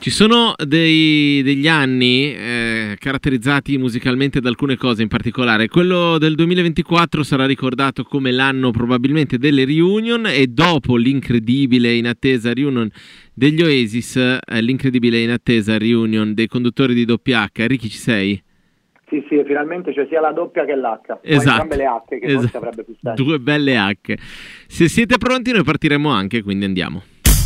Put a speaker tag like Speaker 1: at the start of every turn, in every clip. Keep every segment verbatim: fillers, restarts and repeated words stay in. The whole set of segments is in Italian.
Speaker 1: Ci sono dei, degli anni eh, caratterizzati musicalmente da alcune cose in particolare. Quello del duemilaventiquattro sarà ricordato come l'anno probabilmente delle reunion, e dopo l'incredibile e inattesa reunion degli Oasis, eh, l'incredibile e inattesa reunion dei conduttori di doppia H. Ricky, ci sei?
Speaker 2: Sì, sì, finalmente c'è sia la doppia che l'H.
Speaker 1: Esatto.
Speaker 2: Entrambe le H, che
Speaker 1: esatto.
Speaker 2: forse avrebbe più senso.
Speaker 1: Due belle H. Se siete pronti noi partiremo anche, quindi andiamo.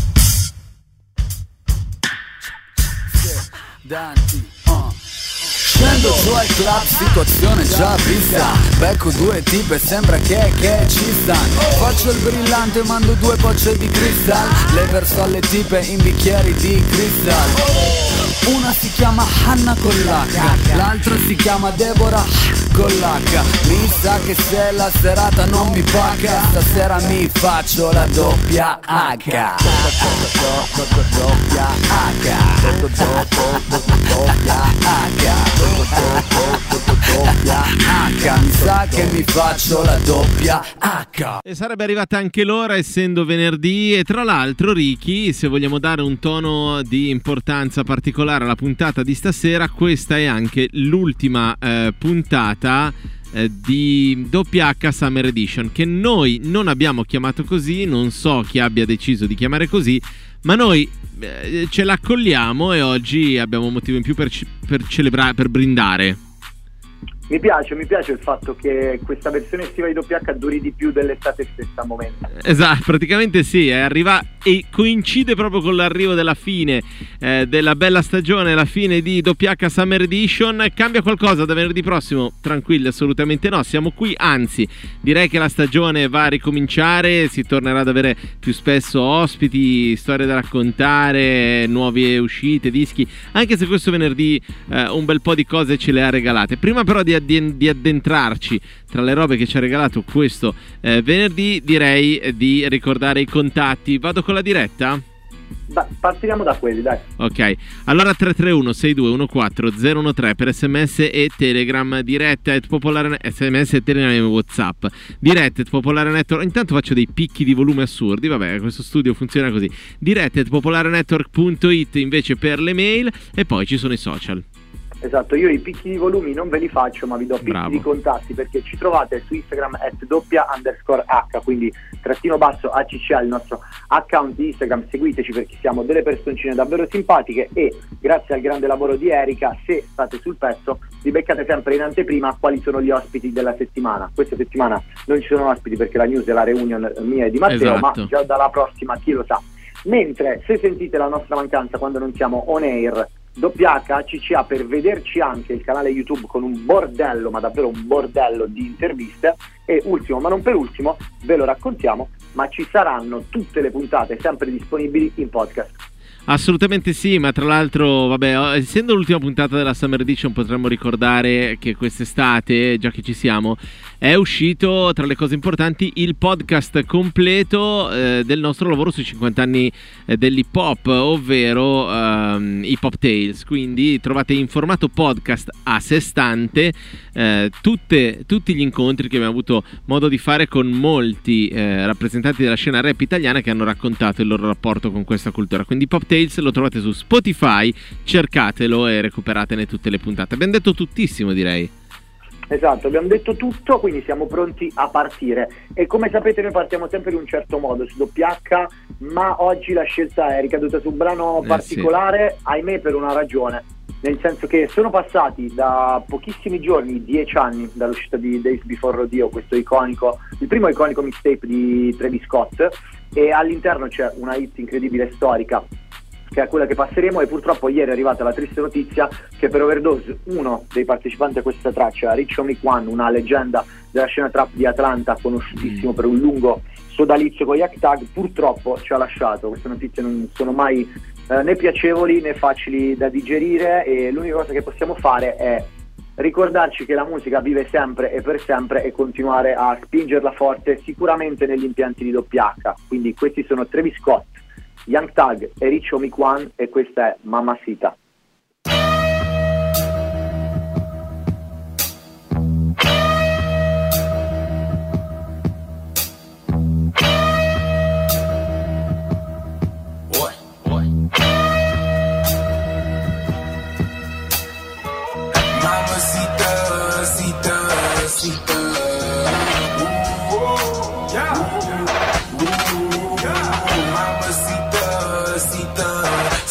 Speaker 3: Danti, uh. Scendo giù al club, situazione già vista. Becco due tipe, sembra che, che ci stanno. Faccio il brillante, mando due bocce di cristal. Le verso alle tipe in bicchieri di cristal. Una si chiama Hanna con l'H, l'altra si chiama Deborah con l'H. Mi sa che se la serata non mi paga, stasera mi faccio la doppia H. Doppia H. Doppia H. Mi sa che mi faccio la doppia H.
Speaker 1: E sarebbe arrivata anche l'ora, essendo venerdì. E tra l'altro, Ricky, se vogliamo dare un tono di importanza particolare alla puntata di stasera, questa è anche l'ultima eh, puntata eh, di doppia H Summer Edition, che noi non abbiamo chiamato così, non so chi abbia deciso di chiamare così, ma noi eh, ce l'accolliamo e oggi abbiamo un motivo in più per, per celebrare, per brindare.
Speaker 2: Mi piace, mi piace il fatto che questa versione estiva di doppia H duri di più dell'estate stessa al momento.
Speaker 1: Esatto, praticamente sì, eh, arriva e coincide proprio con l'arrivo della fine eh, della bella stagione, la fine di doppia H Summer Edition. Cambia qualcosa da venerdì prossimo? Tranquilli, assolutamente no, siamo qui, anzi direi che la stagione va a ricominciare, si tornerà ad avere più spesso ospiti, storie da raccontare, nuove uscite, dischi, anche se questo venerdì eh, un bel po' di cose ce le ha regalate. Prima però di di addentrarci tra le robe che ci ha regalato questo eh, venerdì, direi eh, di ricordare i contatti. Vado con la diretta?
Speaker 2: Da, partiamo da quelli, dai.
Speaker 1: Ok, allora tre tre uno sei due uno quattro zero uno tre per sms e telegram, diretta at popolare, sms e telegram e whatsapp, diretta at popolare network. Intanto faccio dei picchi di volume assurdi, vabbè, questo studio funziona così. Diretta at popolarenetwork punto it invece per le mail, e poi ci sono i social.
Speaker 2: Esatto, io i picchi di volumi non ve li faccio, ma vi do picchi
Speaker 1: Bravo.
Speaker 2: di contatti, perché ci trovate su Instagram at doppia underscore H, quindi trattino basso A C C A, il nostro account di Instagram. Seguiteci perché siamo delle personcine davvero simpatiche, e grazie al grande lavoro di Erika, se state sul pezzo, vi beccate sempre in anteprima quali sono gli ospiti della settimana. Questa settimana non ci sono ospiti perché la news è la reunion mia e di Matteo,
Speaker 1: esatto.
Speaker 2: Ma già dalla prossima chi lo sa. Mentre se sentite la nostra mancanza quando non siamo on air, doppia H C C A per vederci anche il canale YouTube con un bordello, ma davvero un bordello di interviste. E ultimo ma non per ultimo, ve lo raccontiamo, ma ci saranno tutte le puntate sempre disponibili in podcast.
Speaker 1: Assolutamente sì, ma tra l'altro, vabbè, essendo l'ultima puntata della Summer Edition, potremmo ricordare che quest'estate, già che ci siamo, è uscito, tra le cose importanti, il podcast completo eh, del nostro lavoro sui cinquanta anni eh, dell'hip hop, ovvero ehm, Hip Hop Tales. Quindi trovate in formato podcast a sé stante eh, tutte, tutti gli incontri che abbiamo avuto modo di fare con molti eh, rappresentanti della scena rap italiana che hanno raccontato il loro rapporto con questa cultura. Quindi Hip Hop Tales lo trovate su Spotify, cercatelo e recuperatene tutte le puntate. Abbiamo detto tuttissimo, direi.
Speaker 2: Esatto, abbiamo detto tutto, quindi siamo pronti a partire. E come sapete noi partiamo sempre in un certo modo su doppia H, ma oggi la scelta è ricaduta su un brano
Speaker 1: eh,
Speaker 2: particolare,
Speaker 1: sì.
Speaker 2: ahimè, per una ragione. Nel senso che sono passati da pochissimi giorni, dieci anni dall'uscita di Days Before Rodeo, questo iconico, il primo iconico mixtape di Travis Scott, e all'interno c'è una hit incredibile storica, che è quella che passeremo. E purtroppo ieri è arrivata la triste notizia che per overdose uno dei partecipanti a questa traccia, Rich Homie Quan, una leggenda della scena trap di Atlanta, conosciutissimo per un lungo sodalizio con Young Thug, purtroppo ci ha lasciato. Queste notizie non sono mai eh, né piacevoli né facili da digerire, e l'unica cosa che possiamo fare è ricordarci che la musica vive sempre e per sempre, e continuare a spingerla forte, sicuramente negli impianti di doppia H. Quindi questi sono Travis Scott, Young Thug e Rich Homie Quan, e questa è Mamacita.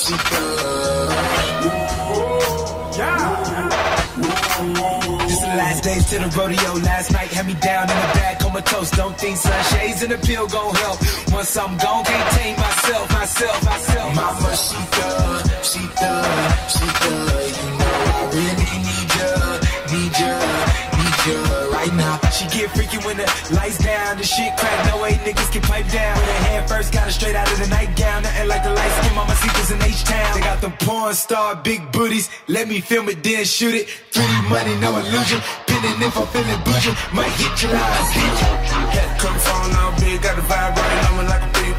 Speaker 4: mamacita. This the last days to the rodeo. Last night had me down in the bag, comatose. Don't think sunshades and the pill gon' help. Once I'm gone, can't tame myself, myself, myself. Mamacita, Shita, Shita. You know I really need ya, need ya, need ya right now. She get freaky when the lights down, the shit crack. No way niggas can pipe down. With her head first, got her straight out of the nightgown. Nothing like the light skin mamacitas in H-Town. They got the porn star big booties. Let me film it, then shoot it. three D money, no illusion. Pinning if I'm feeling bougie. Might hit your line, bitch. Had come phone now big, got the vibe right on me like a beep.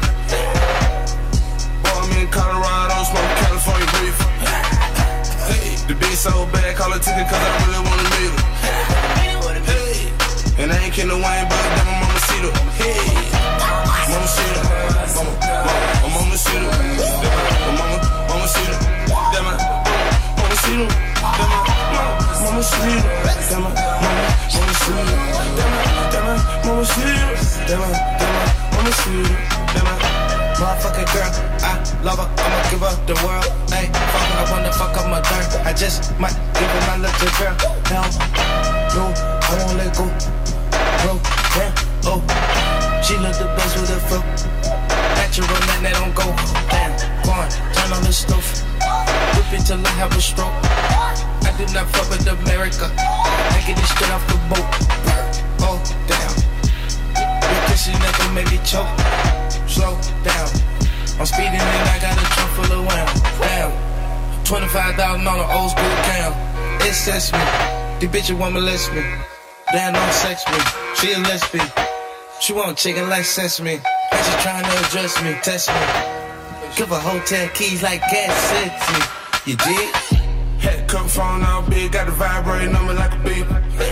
Speaker 4: Boy, I'm in Colorado, smoke California reef. Hey, the bitch so bad, call her ticket cause I really wanna meet her. Hey, and I ain't kidding Wayne, but damn, I'm mamacita. Hey, mamacita, mama, mama, mamacita. Mama, mamacita, damn it, mamacita, damn it, mamacita, damn it, mamacita, damn it, damn it, mamacita, damn it, damn it, mamacita, damn it. Motherfucking girl, I love her, I'ma give her the world. Ayy, fuckin', I wanna fuck up my dirt. I just might give her my little girl. Hell, no, I won't let go. Bro, damn, oh, she look the best with her fro. Natural, that that don't go. Damn, go on, turn on the stove. Whip it till I have a stroke. I do not fuck with America. I get it straight off the boat. Oh, damn, your pussy never made me choke. Slow down, I'm speeding and I got a trunk full of wham. Damn, twenty-five thousand on an old school cam. It sets me, the bitch want molest me. Damn, don't sex me, she a lesbian. She want chicken like sesame. And she trying to address me, test me. Give her hotel keys like gas city. You dig? Had come phone out big, got the vibrating on me like a beep.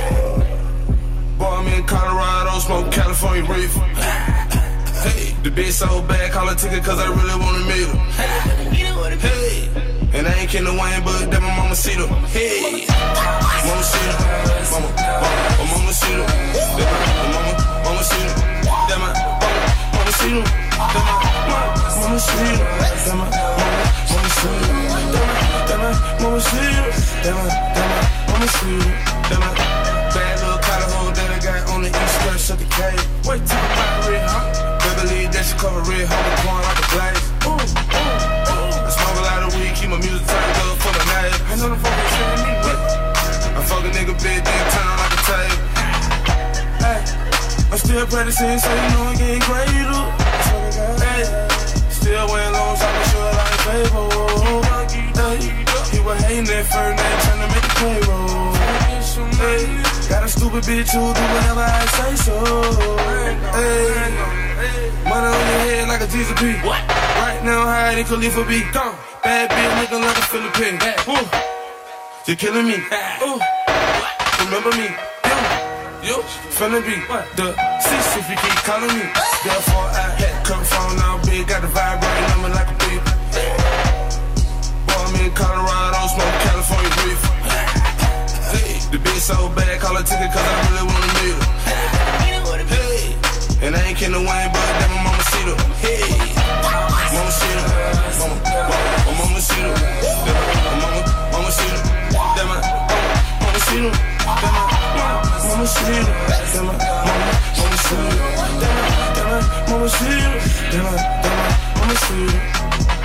Speaker 4: Boy, I'm in Colorado, smoke California reef. Hey, the bitch so bad, call her ticket cause I really wanna meet her. Hey, and I ain't kidding Wayne, but that my mamacita. Hey, mamacita, mama, mama, mamacita, that my mama, mamacita, that my mamacita, that my mamacita, that my mamacita, that my mamacita, that my mamacita, that my bad little collar hole that I got on the east coast of the cave. Wait till I'm out red, huh? Believe that she cover red, homie, pouring like a glaze. Ooh, ooh, ooh. I smoke a lot of weed, keep my music turned up for the night. I know the fuck ain't sharing me with. I fuck a nigga big, then turn on like a tape. Hey, I'm still practicing, so you know I'm getting greater. Hey, still wearing long socks, I'm sure like Fable. Hey, he was hating that first name, trying to make the payroll. Hey, got a stupid bitch who do whatever I say so. Hey, money on your head like a G C P. What? Right now, high in Khalifa B. Gone. Bad bitch looking like a Philippine. Ooh, you're killing me. Ooh, remember me? You, you, finna be the six if you keep calling me. Therefore, I had come phone now big, got the vibrating on me like a beep. Boy, I'm in Colorado, smoke California reef. Hey, the bitch so bad, call her ticket cause I really wanna meet her. Hey, and I ain't kidding Wayne, but that my mamacita. Hey, mamacita, mama, mama, mamacita, that my mama, mamacita, that my mamacita, that my mamacita, that my mamacita, that my mamacita, that my mamacita.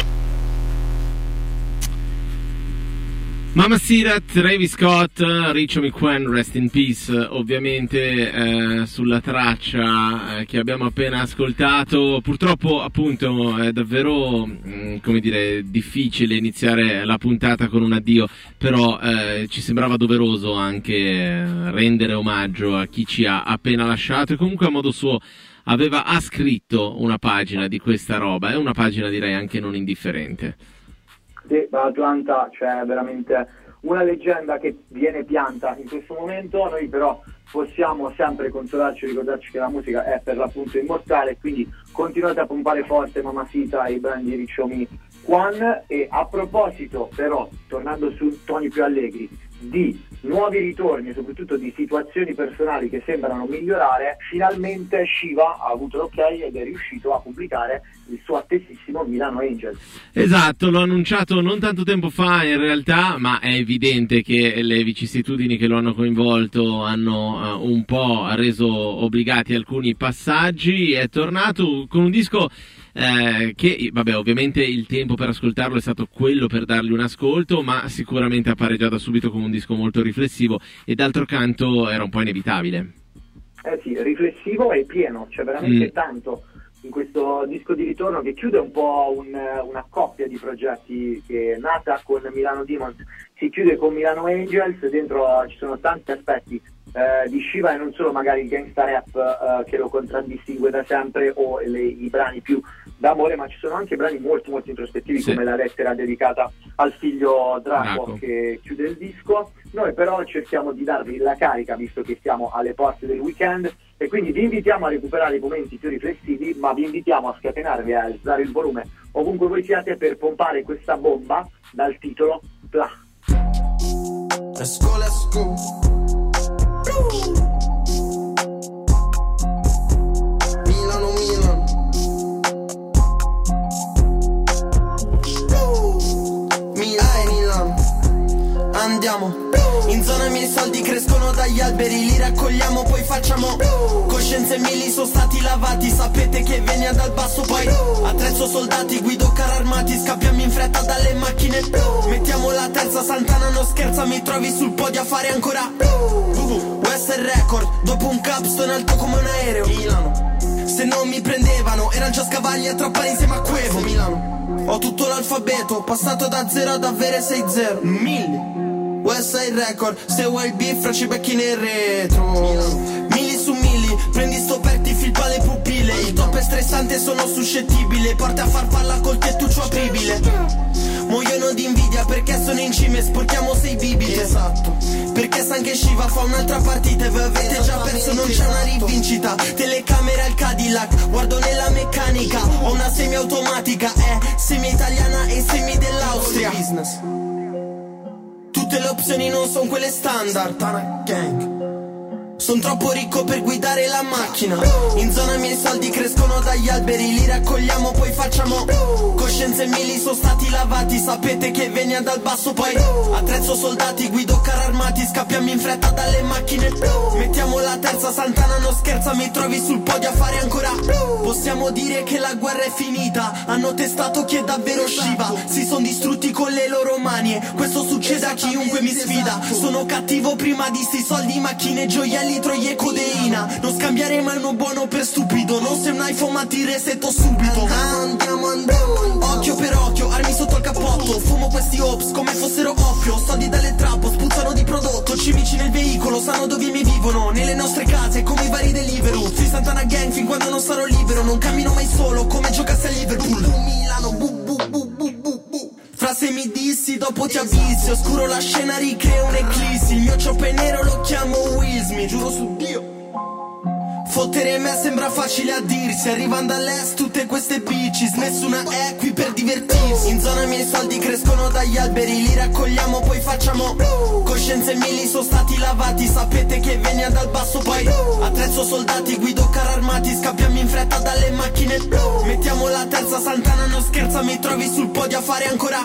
Speaker 1: Mamacita, Travis Scott, Rachel McQueen, Rest in Peace, ovviamente eh, sulla traccia eh, che abbiamo appena ascoltato. Purtroppo appunto è davvero mh, come dire difficile iniziare la puntata con un addio, però eh, ci sembrava doveroso anche rendere omaggio a chi ci ha appena lasciato e comunque a modo suo aveva ha scritto una pagina di questa roba, è una pagina direi anche non indifferente.
Speaker 2: Sì, Atlanta, cioè veramente una leggenda che viene pianta in questo momento. Noi però possiamo sempre consolarci e ricordarci che la musica è per l'appunto immortale, quindi continuate a pompare forte Mamacita e i brani di Rich Homie Quan. E a proposito però, tornando su toni più allegri, di nuovi ritorni, soprattutto di situazioni personali che sembrano migliorare, finalmente Shiva ha avuto l'ok ed è riuscito a pubblicare il suo attesissimo Milano Angels.
Speaker 1: Esatto, l'ho annunciato non tanto tempo fa in realtà, ma è evidente che le vicissitudini che lo hanno coinvolto hanno uh, un po' reso obbligati alcuni passaggi. È tornato con un disco Eh, che vabbè, ovviamente il tempo per ascoltarlo è stato quello per dargli un ascolto, ma sicuramente appare già da subito come un disco molto riflessivo e d'altro canto era un po' inevitabile.
Speaker 2: Eh sì, riflessivo e pieno, c'è veramente
Speaker 1: Mm.
Speaker 2: tanto in questo disco di ritorno che chiude un po' un, una coppia di progetti che è nata con Milano Demons, si chiude con Milano Angels, dentro ci sono tanti aspetti eh, di Shiva e non solo magari il gangsta rap eh, che lo contraddistingue da sempre o le, i brani più d'amore, ma ci sono anche brani molto molto introspettivi, sì, come la lettera dedicata al figlio Draco, Draco che chiude il disco. Noi però cerchiamo di darvi la carica visto che siamo alle porte del weekend e quindi vi invitiamo a recuperare i momenti più riflessivi, ma vi invitiamo a scatenarvi, a alzare il volume ovunque voi siate per pompare questa bomba dal titolo Pla.
Speaker 5: Let's go, let's go. Milano, Milano. Milano, Milano. Andiamo. In zona i miei soldi crescono dagli alberi, li raccogliamo poi facciamo coscienze mili sono stati lavati, sapete che venia dal basso poi attrezzo soldati, guido carri armati, scappiamo in fretta dalle macchine, mettiamo la terza Santana, non scherza, mi trovi sul podio a fare ancora West Record, dopo un capstone alto come un aereo Milano, se non mi prendevano erano già scavagli a trappare insieme a Quevo Milano, ho tutto l'alfabeto, passato da zero ad avere sei zero mille West Side Record, se vuoi il beef ci becchi nel retro Mili su mili, prendi sto perti, filpa le pupille Il top è stressante, sono suscettibile Porta a farfalla col tettuccio apribile Muoiono di invidia perché sono in cima e sporchiamo sei bibite Esatto, perché sa anche Shiva fa un'altra partita E voi avete già perso, non c'è una rivincita Telecamera al Cadillac, guardo nella meccanica Ho una semi-automatica, è semi-italiana e semi-dell'Austria Business. Tutte le opzioni non sono quelle standard Santana Gang. Son troppo ricco per guidare la macchina In zona i miei soldi crescono dagli alberi Li raccogliamo poi facciamo coscienze mili sono stati lavati Sapete che venia dal basso poi attrezzo soldati, guido carri armati Scappiamo in fretta dalle macchine mettiamo la terza Santana, non scherza, mi trovi sul podio a fare ancora possiamo dire che la guerra è finita Hanno testato chi è davvero Shiva Si son distrutti con le loro mani Questo succede a chiunque mi sfida Sono cattivo prima di sti soldi, macchine, gioielli troie e codeina Non scambiare mai uno buono per stupido Non sei un iPhone ma ti resetto subito Andiamo, andiamo Occhio per occhio, armi sotto il cappotto Fumo questi ops come fossero oppio Soldi dalle trappo, spruzzano di prodotto Cimici nel veicolo, sanno dove mi vivono Nelle nostre case come i vari Deliveroo Sui Santana Gang fin quando non sarò libero Non cammino mai solo come giocassi a Liverpool Milano, bu bu bu bu bu bu Fra se mi dissi dopo ti avvisi Oscuro la scena, ricreo un'eclissi Il mio chopper è nero lo chiamo Will Smith Giuro su Dio Fottere me sembra facile a dirsi Arrivando all'est tutte queste bitches Nessuna è qui per divertirsi In zona i miei soldi crescono dagli alberi Li raccogliamo poi facciamo coscienze mili sono stati lavati Sapete che venia dal basso poi attrezzo soldati, guido carri armati Scappiamo in fretta dalle macchine mettiamo la terza Santana, non scherza, mi trovi sul podio a fare ancora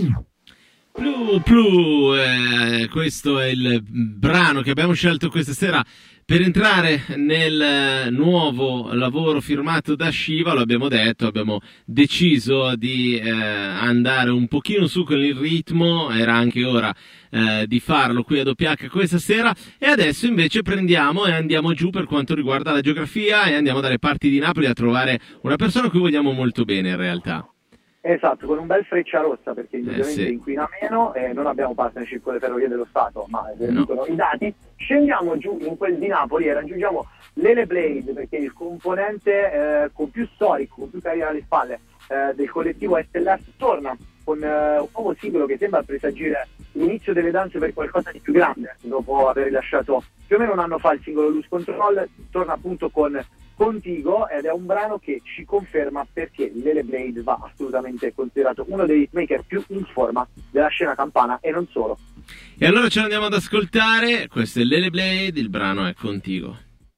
Speaker 1: Plu, plu, eh, questo è il brano che abbiamo scelto questa sera per entrare nel nuovo lavoro firmato da Shiva. Lo abbiamo detto, abbiamo deciso di eh, andare un pochino su con il ritmo, era anche ora eh, di farlo qui a Doppia H questa sera, e adesso invece prendiamo e andiamo giù per quanto riguarda la geografia e andiamo dalle parti di Napoli a trovare una persona a cui vogliamo molto bene in realtà.
Speaker 2: Esatto, con un bel Frecciarossa perché indubbiamente
Speaker 1: eh sì.
Speaker 2: inquina meno e non abbiamo partnership con le ferrovie dello Stato, ma
Speaker 1: no.
Speaker 2: dicono i dati. Scendiamo giù in quel di Napoli e raggiungiamo l'Ele Blade, perché il componente eh, con più storico, con più carriera alle spalle eh, del collettivo S L S torna con eh, un nuovo singolo che sembra presagire l'inizio delle danze per qualcosa di più grande. Dopo aver rilasciato più o meno un anno fa il singolo Lose Control, torna appunto con Contigo ed è un brano che ci conferma perché l'Ele Blade va assolutamente considerato uno dei hitmaker più in forma della scena campana e non solo.
Speaker 1: E allora ce l'andiamo ad ascoltare. Questo è Lele Blade, il brano è Contigo.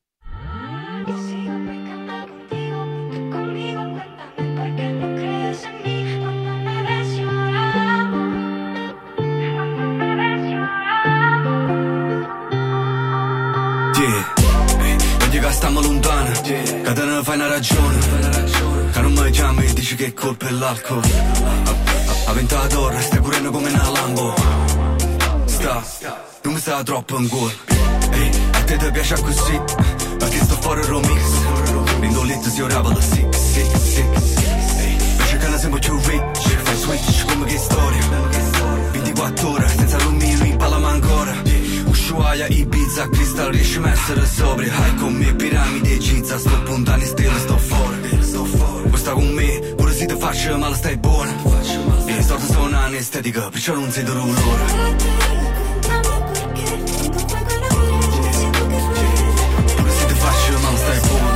Speaker 6: Stiamo lontani, yeah. Che te ne fai una ragione, che non mi chiami e dici che è colpa dell'alcol. A vent'anni torre, stai correndo come una Lambo. Sta, non mi sta troppo in cuore. Ehi, a te ti piace così, perché sto fuori il remix. L'indolito si orava da sick, sick, sick. Ehi, invece che ne siamo più rich, fai switch come che storia. ventiquattro ore, senza rumino, impalama ancora. Ushuaia, Ibiza, Crystal, riesci a essere sobrio. Hai con me piramide e Giza, sto puntando in stelle, sto fuori, sto fuori. Vuoi sta con me, pure se ti faccio male stai buona. E le sorte sono anestetica, perciò non sei dolore. Pure se ti faccio male stai buona.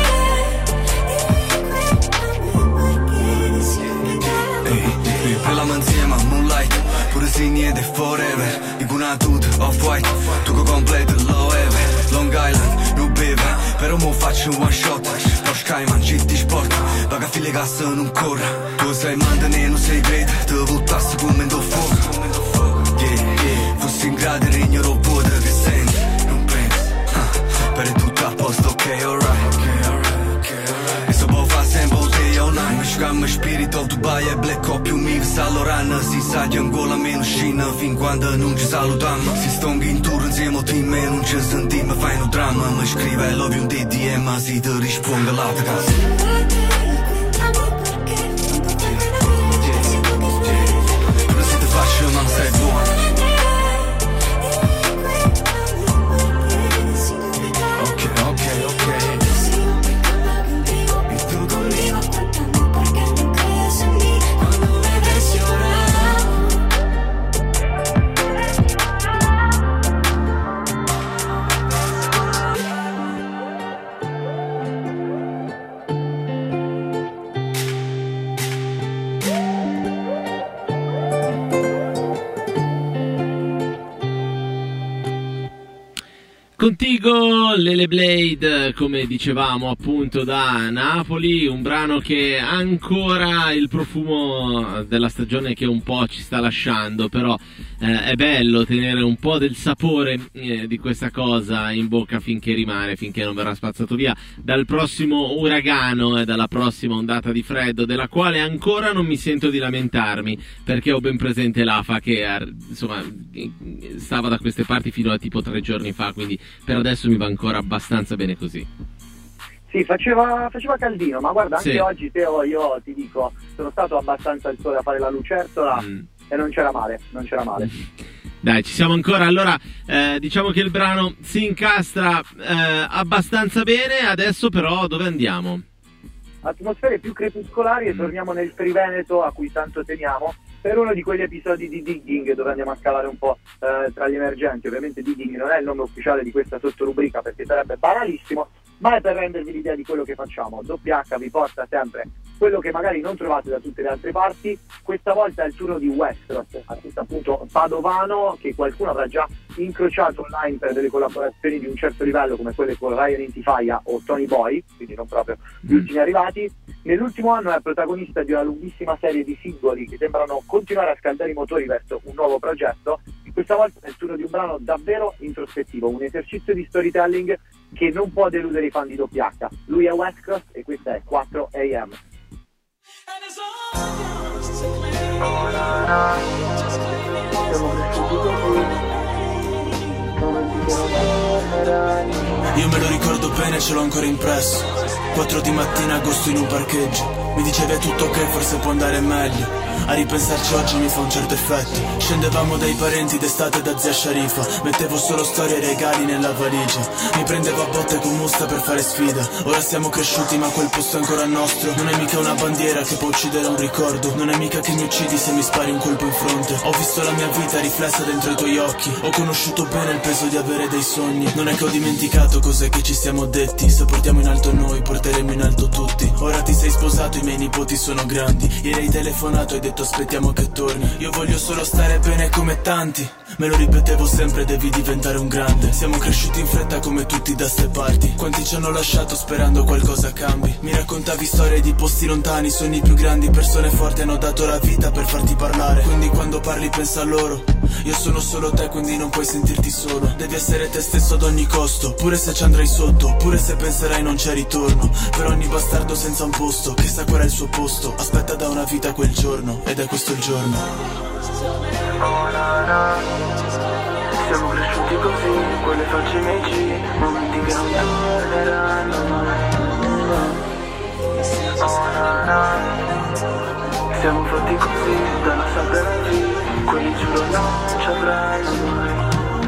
Speaker 6: Ehi, parliamo insieme a Moonlight. Pure se niente forever, dico una tuta, off-white, tu che completo lo eve. Long Island, non beve, però mo faccio un one shot. Porsche Cayman, G T Sport, paga file gas non corre. Tu sei mantenere un segreto, te buttassi come in do fuoco. Yeah, yeah, fossi in grado di regnare un vuoto che senti, non pensi, uh, per tutto a posto, ok, alright, ok, alright, ok, alright. E so può fare sempre un day all night, mi scammo spirito, Dubai e Black Ops, più mi Saloran, si sa che ancora meno scina, fin quando non ci salutiamo. Si stonga in tour insieme a team e non ci sentiamo, fai un dramma, mi scrive love you un D D M, si ti risponde l'altra casa. Pure se ti faccio ma non stai buono. Ok, ok, ok. E tu conmigo.
Speaker 1: Contigo, Lele Blade, come dicevamo appunto da Napoli, un brano che ha ancora il profumo della stagione che un po' ci sta lasciando, però eh, è bello tenere un po' del sapore eh, di questa cosa in bocca finché rimane, finché non verrà spazzato via dal prossimo uragano e dalla prossima ondata di freddo, della quale ancora non mi sento di lamentarmi, perché ho ben presente l'A F A che insomma stava da queste parti fino a tipo tre giorni fa, quindi per adesso mi va ancora abbastanza bene così.
Speaker 2: Sì, faceva, faceva caldino, ma guarda, anche sì. Oggi Teo, io ti dico, sono stato abbastanza al sole a fare la lucertola mm. e non c'era male, non c'era male.
Speaker 1: Dai, ci siamo ancora. Allora, eh, diciamo che il brano si incastra eh, abbastanza bene, adesso però dove andiamo?
Speaker 2: Atmosfere più crepuscolari e mm. torniamo nel Triveneto a cui tanto teniamo, per uno di quegli episodi di Digging dove andiamo a scavare un po' eh, tra gli emergenti. Ovviamente Digging non è il nome ufficiale di questa sottorubrica perché sarebbe banalissimo, ma è per rendervi l'idea di quello che facciamo. W H vi porta sempre quello che magari non trovate da tutte le altre parti. Questa volta è il turno di Westeros, artista appunto padovano che qualcuno avrà già incrociato online per delle collaborazioni di un certo livello come quelle con Ryan Intifaia o Tony Boy, quindi non proprio gli ultimi arrivati. Nell'ultimo anno è protagonista di una lunghissima serie di singoli che sembrano continuare a scaldare i motori verso un nuovo progetto. Questa volta è il turno di un brano davvero introspettivo, un esercizio di storytelling che non può deludere i fan di W H. Lui è Westcross e questa è quattro a m.
Speaker 7: Io me lo ricordo bene, ce l'ho ancora impresso. Quattro di mattina, agosto in un parcheggio. Mi dicevi è tutto ok, forse può andare meglio. A ripensarci oggi mi fa un certo effetto. Scendevamo dai parenti d'estate da zia Sharifa. Mettevo solo storie e regali nella valigia. Mi prendevo a botte con Musta per fare sfida. Ora siamo cresciuti ma quel posto è ancora nostro. Non è mica una bandiera che può uccidere un ricordo. Non è mica che mi uccidi se mi spari un colpo in fronte. Ho visto la mia vita riflessa dentro i tuoi occhi. Ho conosciuto bene il peso di avere dei sogni. Non è che ho dimenticato cos'è che ci siamo detti. Se portiamo in alto noi, porteremo in alto tutti. Ora ti sei sposato, i miei nipoti sono grandi. Ieri hai telefonato e hai detto aspettiamo che torni. Io voglio solo stare bene come tanti, Me lo ripetevo sempre, devi diventare un grande. Siamo cresciuti in fretta come tutti da ste parti. Quanti ci hanno lasciato sperando qualcosa cambi. Mi raccontavi storie di posti lontani, sogni più grandi. Persone forti hanno dato la vita per farti parlare. Quindi quando parli pensa a loro. Io sono solo te, quindi non puoi sentirti solo. Devi essere te stesso ad ogni costo, pure se ci andrai sotto, pure se penserai non c'è ritorno. Per ogni bastardo senza un posto, che sa qual è il suo posto. Aspetta da una vita quel giorno, ed è questo il giorno.
Speaker 8: Oh na na, siamo cresciuti così, quelle facce miei G, momenti che non torneranno mai. Oh na na, siamo fatti così, dalla sabbia alla V, quelli giuro non ci avranno mai.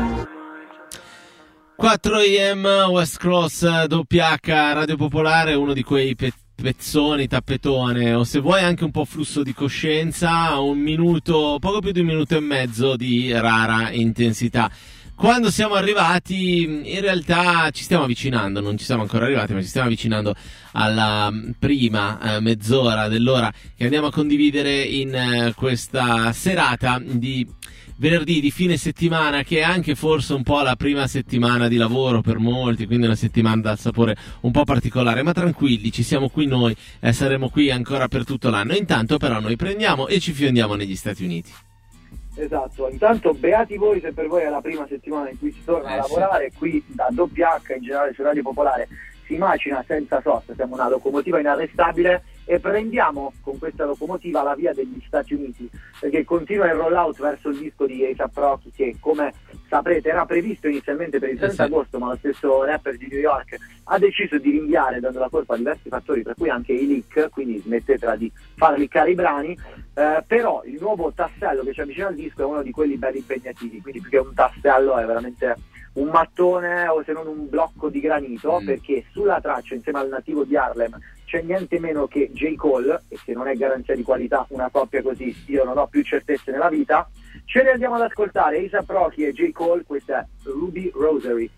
Speaker 1: quattro a m West Cross W H Radio Popolare, uno di quei pe- pezzoni, tappetone, o se vuoi anche un po' flusso di coscienza, un minuto, poco più di un minuto e mezzo di rara intensità. Quando siamo arrivati, in realtà ci stiamo avvicinando, non ci siamo ancora arrivati, ma ci stiamo avvicinando alla prima eh, mezz'ora dell'ora che andiamo a condividere in eh, questa serata di venerdì di fine settimana, che è anche forse un po' la prima settimana di lavoro per molti, quindi una settimana dal sapore un po' particolare, ma tranquilli, ci siamo qui noi e eh, saremo qui ancora per tutto l'anno. Intanto però noi prendiamo e ci fiondiamo negli Stati Uniti.
Speaker 2: Esatto, intanto beati voi se per voi è la prima settimana in cui si torna eh, a lavorare, sì. Qui da W H in generale su Radio Popolare si macina senza sosta, siamo una locomotiva inarrestabile e prendiamo con questa locomotiva la via degli Stati Uniti, perché continua il rollout verso il disco di A$AP Rocky, che come saprete era previsto inizialmente per il trenta agosto, ma lo stesso rapper di New York ha deciso di rinviare dando la colpa a diversi fattori, tra cui anche i leak, quindi smettetela di far leakare i brani, eh, però il nuovo tassello che ci avvicina al disco è uno di quelli belli impegnativi, quindi più che un tassello è veramente un mattone o se non un blocco di granito, mm. perché sulla traccia insieme al nativo di Harlem c'è niente meno che J. Cole, e se non è garanzia di qualità una coppia così io non ho più certezze nella vita. Ce ne andiamo ad ascoltare A$AP Rocky e J. Cole, questa è Ruby Rosary.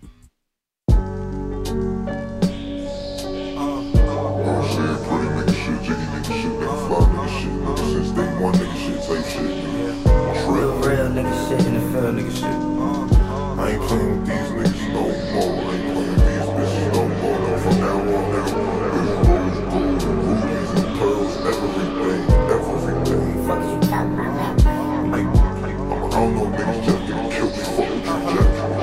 Speaker 9: I ain't playing with these niggas no more. I ain't playing with these bitches no more. No, from now on, it's rose gold, rubies and pearls, everything, everything. Fuck you talking about? I don't know, niggas just gonna kill me. Fuck with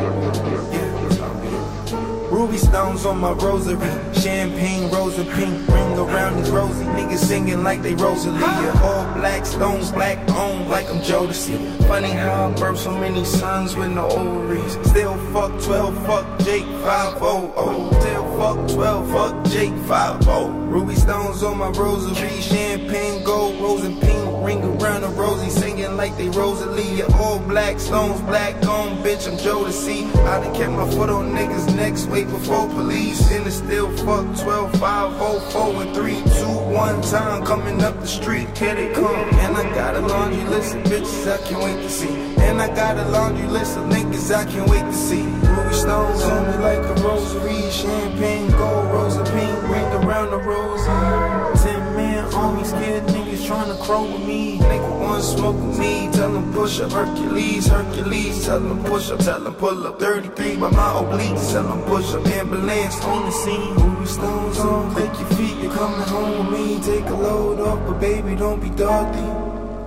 Speaker 9: you, Jack.
Speaker 10: Ruby stones on my rosary, champagne, rose and pink, ring around these rosy niggas singing like they Rosalia. All black stones, black on like I'm Jodeci. Funny how I birthed so many sons with no ovaries. Still fuck twelve, fuck Jake five oh oh. Still fuck twelve, fuck Jake five oh. Ruby stones on my rosary, champagne, gold, rose and pink, ring around the rosy, singing like they Rosalia. All black stones, black on, bitch, I'm Jodeci. I done kept my foot on niggas' necks, wait before police. And it's still fuck twelve, five oh, four and three, two, one time coming up the street. Here they come, and I got a laundry list of bitches I can't wait to see. And I got a laundry list of niggas I can't wait to see. Ruby stones on me like a rosary, champagne, gold, rose and pink, ring around the rosy. Ten man on me, scared niggas tryna crow with me. Nigga wanna smoke with me, tell them push up Hercules, Hercules, tell them push up, tell them pull up thirty-three by my obliques, tell them push up ambulance on the scene. Ruby stones on, click your feet, you're coming home with me. Take a load off, but baby don't be Dorothy.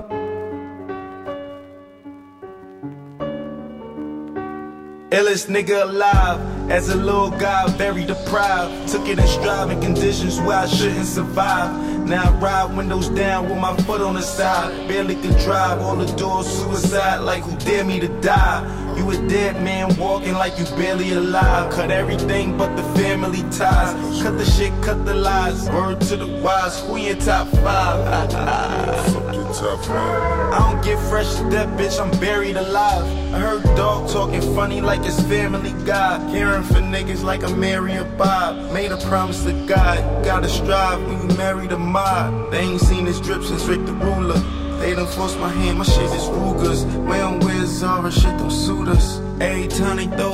Speaker 10: Illest nigga alive, as a little guy, very deprived. Took it in stride in conditions where I shouldn't survive. Now I ride windows down with my foot on the side. Barely could drive, all the doors suicide, like who dare me to die? You a dead man walking like you barely alive. Cut everything but the family ties. Cut the shit, cut the lies. Word to the wise, who in your top five?
Speaker 9: Fuck your top five.
Speaker 10: I don't get fresh to death, bitch, I'm buried alive. I heard dog talking funny like it's Family Guy. Caring for niggas like I'm Mary or Bob. Made a promise to God, gotta strive when you marry the mob. They ain't seen this drip since Rick the Ruler. They done forced my hand, my shit is Ruger's. We don't wear Zara, shit don't suit us. Every time they throw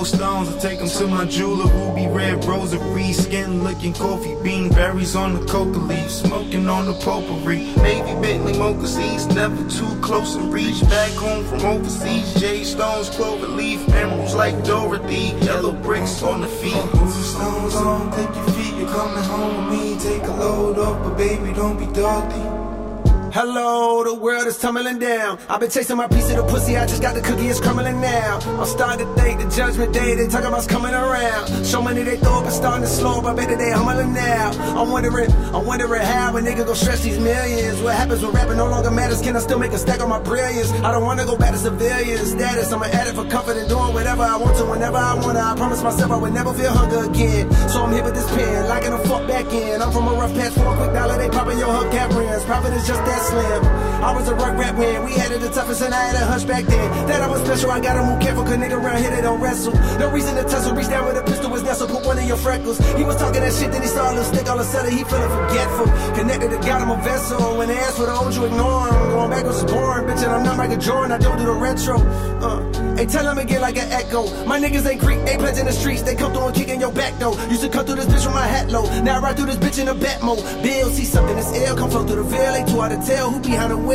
Speaker 10: stones, I take them to my jeweler. Ruby red rosary, skin looking coffee bean, berries on the coca leaf, smoking on the potpourri. Navy Bentley mocha seats, never too close in reach. Back home from overseas, J stones, clover leaf, emeralds like Dorothy, yellow bricks on the feet. Move your stones on, click your feet, you're coming home with me. Take a load off, but baby, don't be dirty.
Speaker 11: Hello, the world is tumbling down. I've been chasing my piece of the pussy, I just got the cookie, it's crumbling now. I'm starting to think the judgment day, they talking about's coming around. So many they throw up and starting to slow up, I bet that they humbling now. I'm wondering, I'm wondering how a nigga gon' stretch these millions. What happens when rapping no longer matters? Can I still make a stack on my brilliance? I don't wanna go back to civilian status. I'm an addict for comfort and doing whatever I want to, whenever I wanna. I promise myself I would never feel hunger again. So I'm here with this pen, locking the fuck back in. I'm from a rough patch, for a quick dollar, they popping your hook cap rims. Profit is just that slim. I was a rug rap man, we had it the toughest and I had a hunch back then. That I was special, I gotta move careful, cause nigga around here they don't wrestle. No reason to tussle, reach down with a pistol was nestled, put one in your freckles. He was talking that shit, then he saw a little stick, all of a sudden he feeling forgetful. Connected to God, I'm a vessel. When they ask for the old, you ignore him. Going backwards is boring, bitch, and I'm not Michael Jordan, I don't do the retro. Uh, hey, tell him again like an echo. My niggas ain't creep, they pledge in the streets, they come through and kick in your back though. Used to come through this bitch with my hat low, now I ride through this bitch in a bat mode. Bill, see something that's ill, come flow through the veil, ain't too hard to tell who behind the wheel.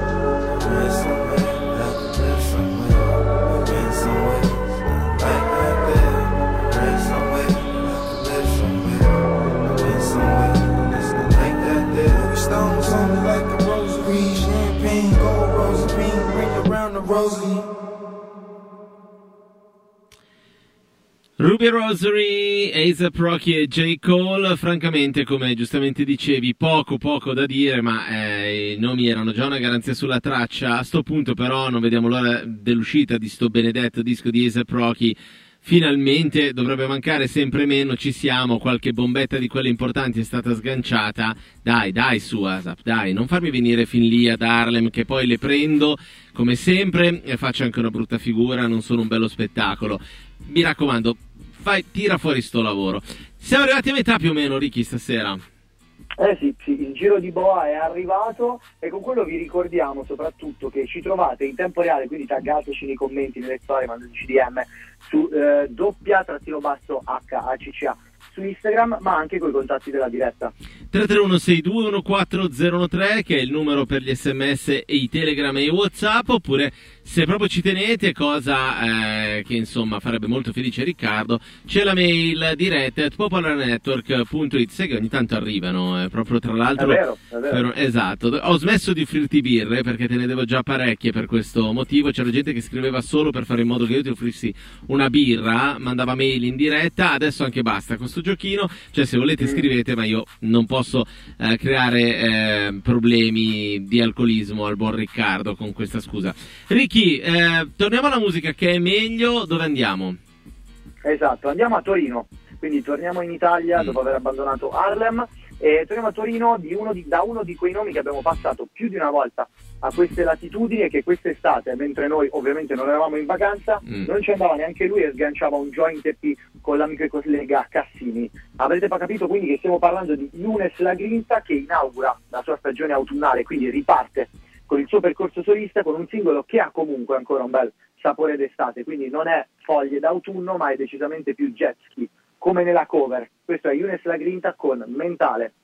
Speaker 10: Stones on me like a rosary, champagne, gold rosary, ring around the rosary.
Speaker 1: Ruby Rosary, A$AP Rocky e J. Cole. Francamente, come giustamente dicevi, poco poco da dire, ma eh, i nomi erano già una garanzia sulla traccia. A sto punto però non vediamo l'ora dell'uscita di sto benedetto disco di A$AP Rocky. Finalmente, dovrebbe mancare sempre meno, ci siamo, qualche bombetta di quelle importanti è stata sganciata. Dai, dai su A$AP, dai, non farmi venire fin lì ad Harlem che poi le prendo come sempre e faccio anche una brutta figura, non sono un bello spettacolo. Mi raccomando, fai, tira fuori sto lavoro. Siamo arrivati a metà più o meno, Ricky, stasera.
Speaker 2: Eh sì, sì, il giro di boa è arrivato e con quello vi ricordiamo soprattutto che ci trovate in tempo reale, quindi taggateci nei commenti, nelle storie, mandateci D M su eh, doppia trattino basso H A C C A su Instagram, ma anche con i contatti della diretta.
Speaker 1: tre tre uno sei due uno quattro zero uno tre che è il numero per gli sms e i telegram e i whatsapp, oppure se proprio ci tenete, cosa eh, che insomma farebbe molto felice Riccardo, c'è la mail diretta at popolarenetwork punto it. Sai che ogni tanto arrivano, eh, proprio tra l'altro
Speaker 2: è vero, è vero.
Speaker 1: Per, esatto, ho smesso di offrirti birre perché te ne devo già parecchie per questo motivo. C'era gente che scriveva solo per fare in modo che io ti offrissi una birra, mandava mail in diretta, adesso anche basta con sto giochino, cioè se volete scrivete, ma io non posso eh, creare eh, problemi di alcolismo al buon Riccardo con questa scusa. Ricky, eh, torniamo alla musica che è meglio, dove andiamo?
Speaker 2: Esatto, andiamo a Torino, quindi torniamo in Italia mm. dopo aver abbandonato Harlem e torniamo a Torino di uno di, da uno di quei nomi che abbiamo passato più di una volta a queste latitudini e che quest'estate, mentre noi ovviamente non eravamo in vacanza, mm. non ci andava neanche lui e sganciava un joint E P con l'amico e collega Cassini. Avrete capito quindi che stiamo parlando di Younes La Grinta, che inaugura la sua stagione autunnale, quindi riparte con il suo percorso solista con un singolo che ha comunque ancora un bel sapore d'estate, quindi non è foglie d'autunno ma è decisamente più jet ski, come nella cover. Questo è Younes La Grinta con Mentale.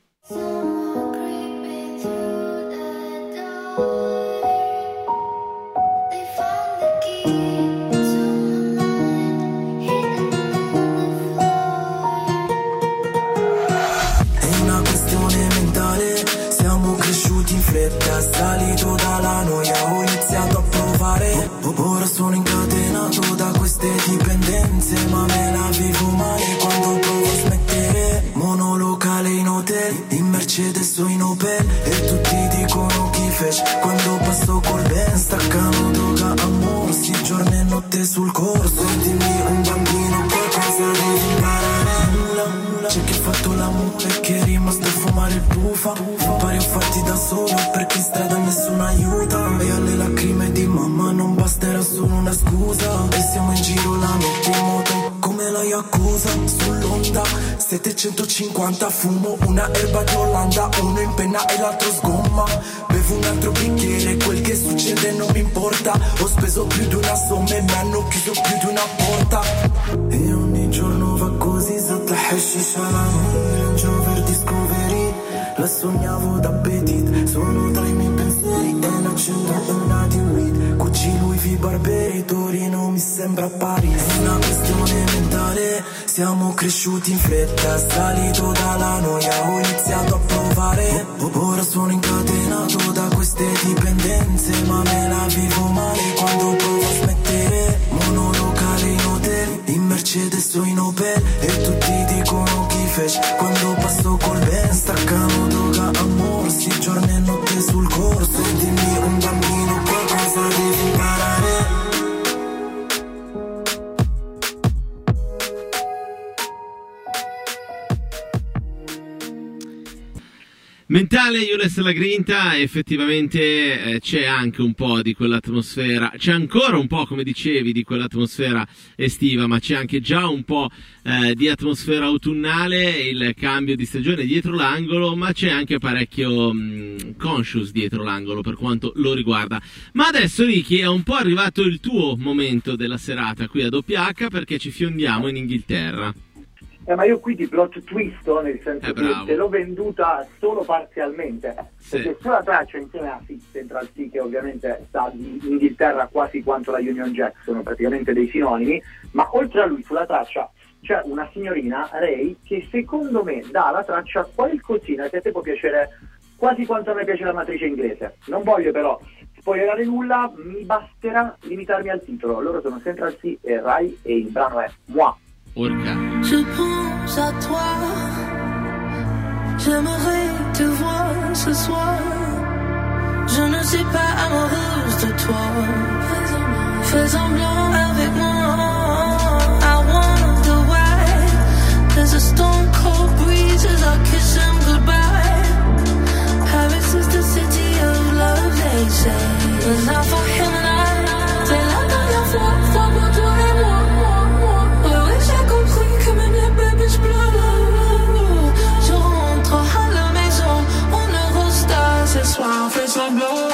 Speaker 12: In fretta, salito dalla noia, ho iniziato a provare. Ora sono incatenato da queste dipendenze, ma me la vivo male quando provo a smettere. Monolocale in hotel, in Mercedes o in Opel, e tutti dicono chi fece quando passo col Ben. Staccano droga a morsi, giorno e notte sul corso. Dimmi un bambino qualcosa devi imparare. Nulla, nulla, c'è chi ha fatto la mula e che è rimasto a fumare il pufa. Pari a farti da solo perché in strada nessuno aiuta. E alle lacrime di mamma non basterà solo una scusa. E siamo in giro la notte in moto come la Yakuza. Sull'onda settecentocinquanta fumo una erba di Olanda. Uno in penna e l'altro sgomma. Bevo un altro bicchiere, quel che succede non mi importa. Ho speso più di una somma e mi hanno chiuso più di una porta. E ogni giorno va così sotto hashish alla Range Rover Discovery. La sognavo da petit, sono tra i miei pensieri e ne accendo una di weed. Gucci, Louis V, Barberi, Torino mi sembra Paris. È una questione mentale, siamo cresciuti in fretta. Salito dalla noia, ho iniziato a provare. Ora sono incatenato da queste dipendenze, ma me la vivo male quando provo a smettere. Monolocale in hotel, in Mercedes o in Opel, e tutti dicono chi fece quando passo col Ben. Staccano droga a morsi, giorno e notte sul corso. E dimmi un bambino qualcosa devi imparare.
Speaker 1: Mentale, Jules La Grinta, effettivamente eh, c'è anche un po' di quell'atmosfera, c'è ancora un po', come dicevi, di quell'atmosfera estiva, ma c'è anche già un po' eh, di atmosfera autunnale, il cambio di stagione dietro l'angolo, ma c'è anche parecchio mh, conscious dietro l'angolo per quanto lo riguarda. Ma adesso, Ricky, è un po' arrivato il tuo momento della serata qui a Doppia H, perché ci fiondiamo in Inghilterra.
Speaker 2: Eh, ma io qui di plot twisto, nel senso
Speaker 1: eh,
Speaker 2: che te l'ho venduta solo parzialmente, sì. Perché sulla traccia insieme a Central C, che ovviamente sta di Inghilterra quasi quanto la Union Jack, sono praticamente dei sinonimi, ma oltre a lui sulla traccia c'è una signorina, Ray, che secondo me dà alla traccia qualcosina che a te può piacere quasi quanto a me piace la matrice inglese. Non voglio però spoilerare nulla, mi basterà limitarmi al titolo. Loro sono Central C e Rai e il brano è Moi.
Speaker 1: Orca.
Speaker 13: Je pense à toi, j'aimerais te voir ce soir. Je ne suis pas amoureuse de toi, fais semblant avec moi. I wonder why there's a stone cold breeze as I kiss him goodbye. Paris is the city of love, they say. It's not for him and I, c'est la dernière fois, fois pour toi et moi. Je rentre à la maison, on Eurostar ce soir, fais semblant.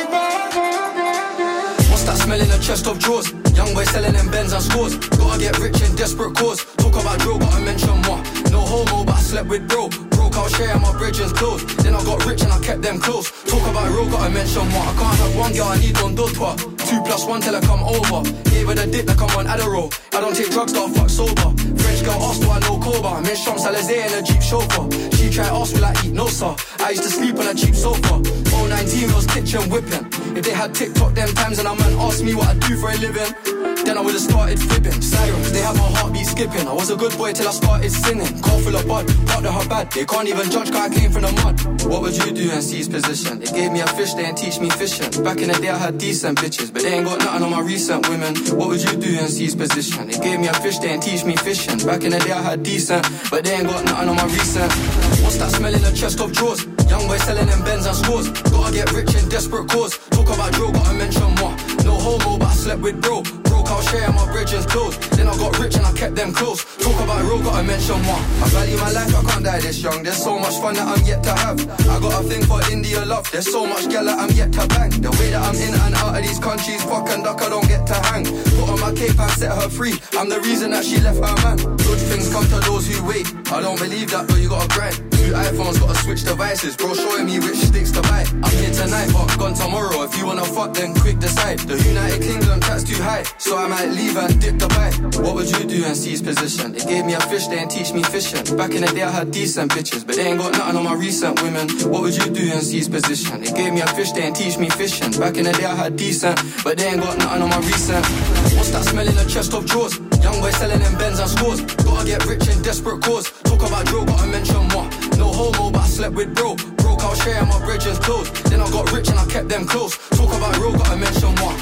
Speaker 6: What's that smell in the chest of drawers? Young boy selling them Benz and scores. Gotta get rich in desperate cause. Talk about drill, gotta mention moi. No homo, but I slept with bro. Broke out sharing my bridges close. Then I got rich and I kept them close. Talk about real, gotta mention moi. I can't have one girl, I need one d'autre. Two plus one till I come over. Gave her the dick like I'm on Adderall. I don't take drugs, don't fuck sober. French girl asked do I know Koba. Miss Champs Alizé in a Jeep chauffeur. She try ask will I eat, no sir. I used to sleep on a cheap sofa. oh nineteen was kitchen whipping. If they had TikTok them times and a man asked me what I do for a living, then I would've started flipping. Sirens, they have my heartbeat skipping. I was a good boy till I started sinning. Car full of bud, part of her bad. They can't even judge cause I came from the mud. What would you do in C's position? They gave me a fish, they ain't teach me fishing. Back in the day I had decent bitches, but they ain't got nothing on my recent women. What would you do in C's position? They gave me a fish, they ain't teach me fishing. Back in the day I had decent, but they ain't got nothing on my recent. What's that smell in the chest of drawers? Young boy selling them Benz and scores. Gotta get rich in desperate cause. Talk about drill, gotta mention moi. No homo, but I slept with bro. Broke out sharing my bridges close. Then I got rich and I kept them close. Talk about real, gotta mention moi. I value my life, I can't die this young. There's so much fun that I'm yet to have. I got a thing for India love. There's so much gal that I'm yet to bang. The way that I'm in and out of these countries, fuck and duck, I don't get to hang. Put on my cape and set her free. I'm the reason that she left her man. Good things come to those who wait. I don't believe that, but you gotta grind. Two iPhones, gotta switch devices. Bro showing me which sticks to buy. I'm here tonight, but gone tomorrow. If you wanna fuck, then quick decide. The United Kingdom tax too high, so I might leave and dip the bite. What would you do in C's position? They gave me a fish, they ain't teach me fishing. Back in the day I had decent bitches, but they ain't got nothing on my recent women. What would you do in C's position? They gave me a fish, they ain't teach me fishing. Back in the day I had decent, but they ain't got nothing on my recent. What's that smell in the chest of drawers? Young boy selling them Benz and scores. Gotta get rich in desperate cause. Talk about drill, gotta mention moi. No homo, but I slept with bro. Broke out sharing my bridges close. Then I got rich and I kept them close. Talk about real, gotta mention moi.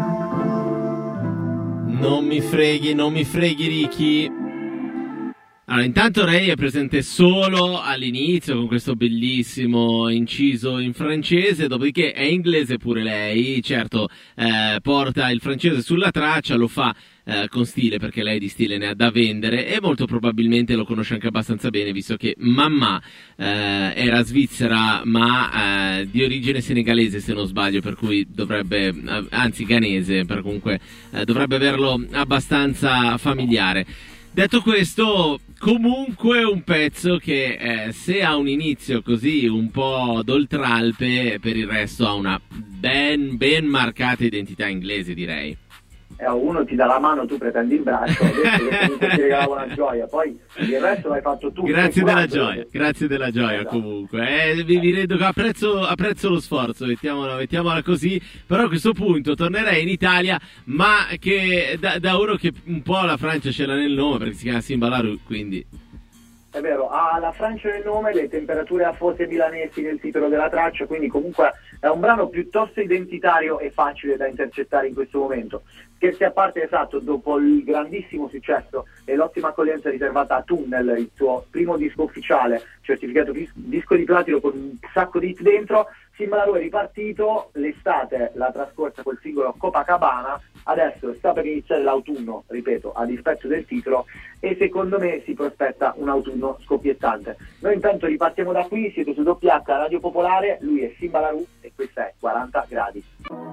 Speaker 1: Non mi freghi, non mi freghi Ricky. Allora, intanto Ray è presente solo all'inizio con questo bellissimo inciso in francese, dopodiché è inglese pure lei, certo eh, porta il francese sulla traccia, lo fa eh, con stile perché lei di stile ne ha da vendere e molto probabilmente lo conosce anche abbastanza bene visto che mamma eh, era svizzera ma eh, di origine senegalese se non sbaglio, per cui dovrebbe, anzi ghanese, per comunque eh, dovrebbe averlo abbastanza familiare. Detto questo, comunque un pezzo che eh, se ha un inizio così un po' d'oltralpe, per il resto ha una ben, ben marcata identità inglese, direi.
Speaker 2: Eh, uno ti dà la mano, tu pretendi il braccio, adesso che comunque ti regalavo una gioia, poi il resto l'hai fatto tu.
Speaker 1: Grazie della gioia, grazie della gioia esatto. Comunque, eh, vi, vi rendo che apprezzo, apprezzo lo sforzo, mettiamola, mettiamola così, però a questo punto tornerei in Italia, ma che da, da uno che un po' la Francia ce l'ha nel nome, perché si chiama Simba Larue, quindi...
Speaker 2: È vero, ha la Francia nel nome, le temperature afose milanesi nel titolo della traccia, quindi comunque è un brano piuttosto identitario e facile da intercettare in questo momento. Scherzi a parte, esatto, dopo il grandissimo successo e l'ottima accoglienza riservata a Tunnel, il suo primo disco ufficiale, certificato disco di platino con un sacco di hit dentro, Simba Larue è ripartito, l'estate l'ha trascorsa col singolo Copacabana, adesso sta per iniziare l'autunno, ripeto, a dispetto del titolo, e secondo me si prospetta un autunno scoppiettante. Noi intanto ripartiamo da qui, siete su W H Radio Popolare, lui è Simba Larue e questa è quaranta gradi.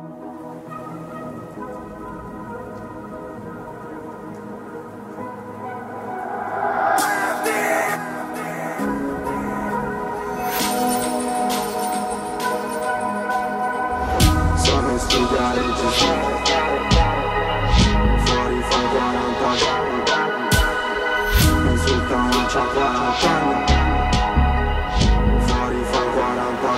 Speaker 14: Sono in studio a registrare, fuori fa quaranta, mi insultano, c'ha quaranta anni, fuori fa quaranta.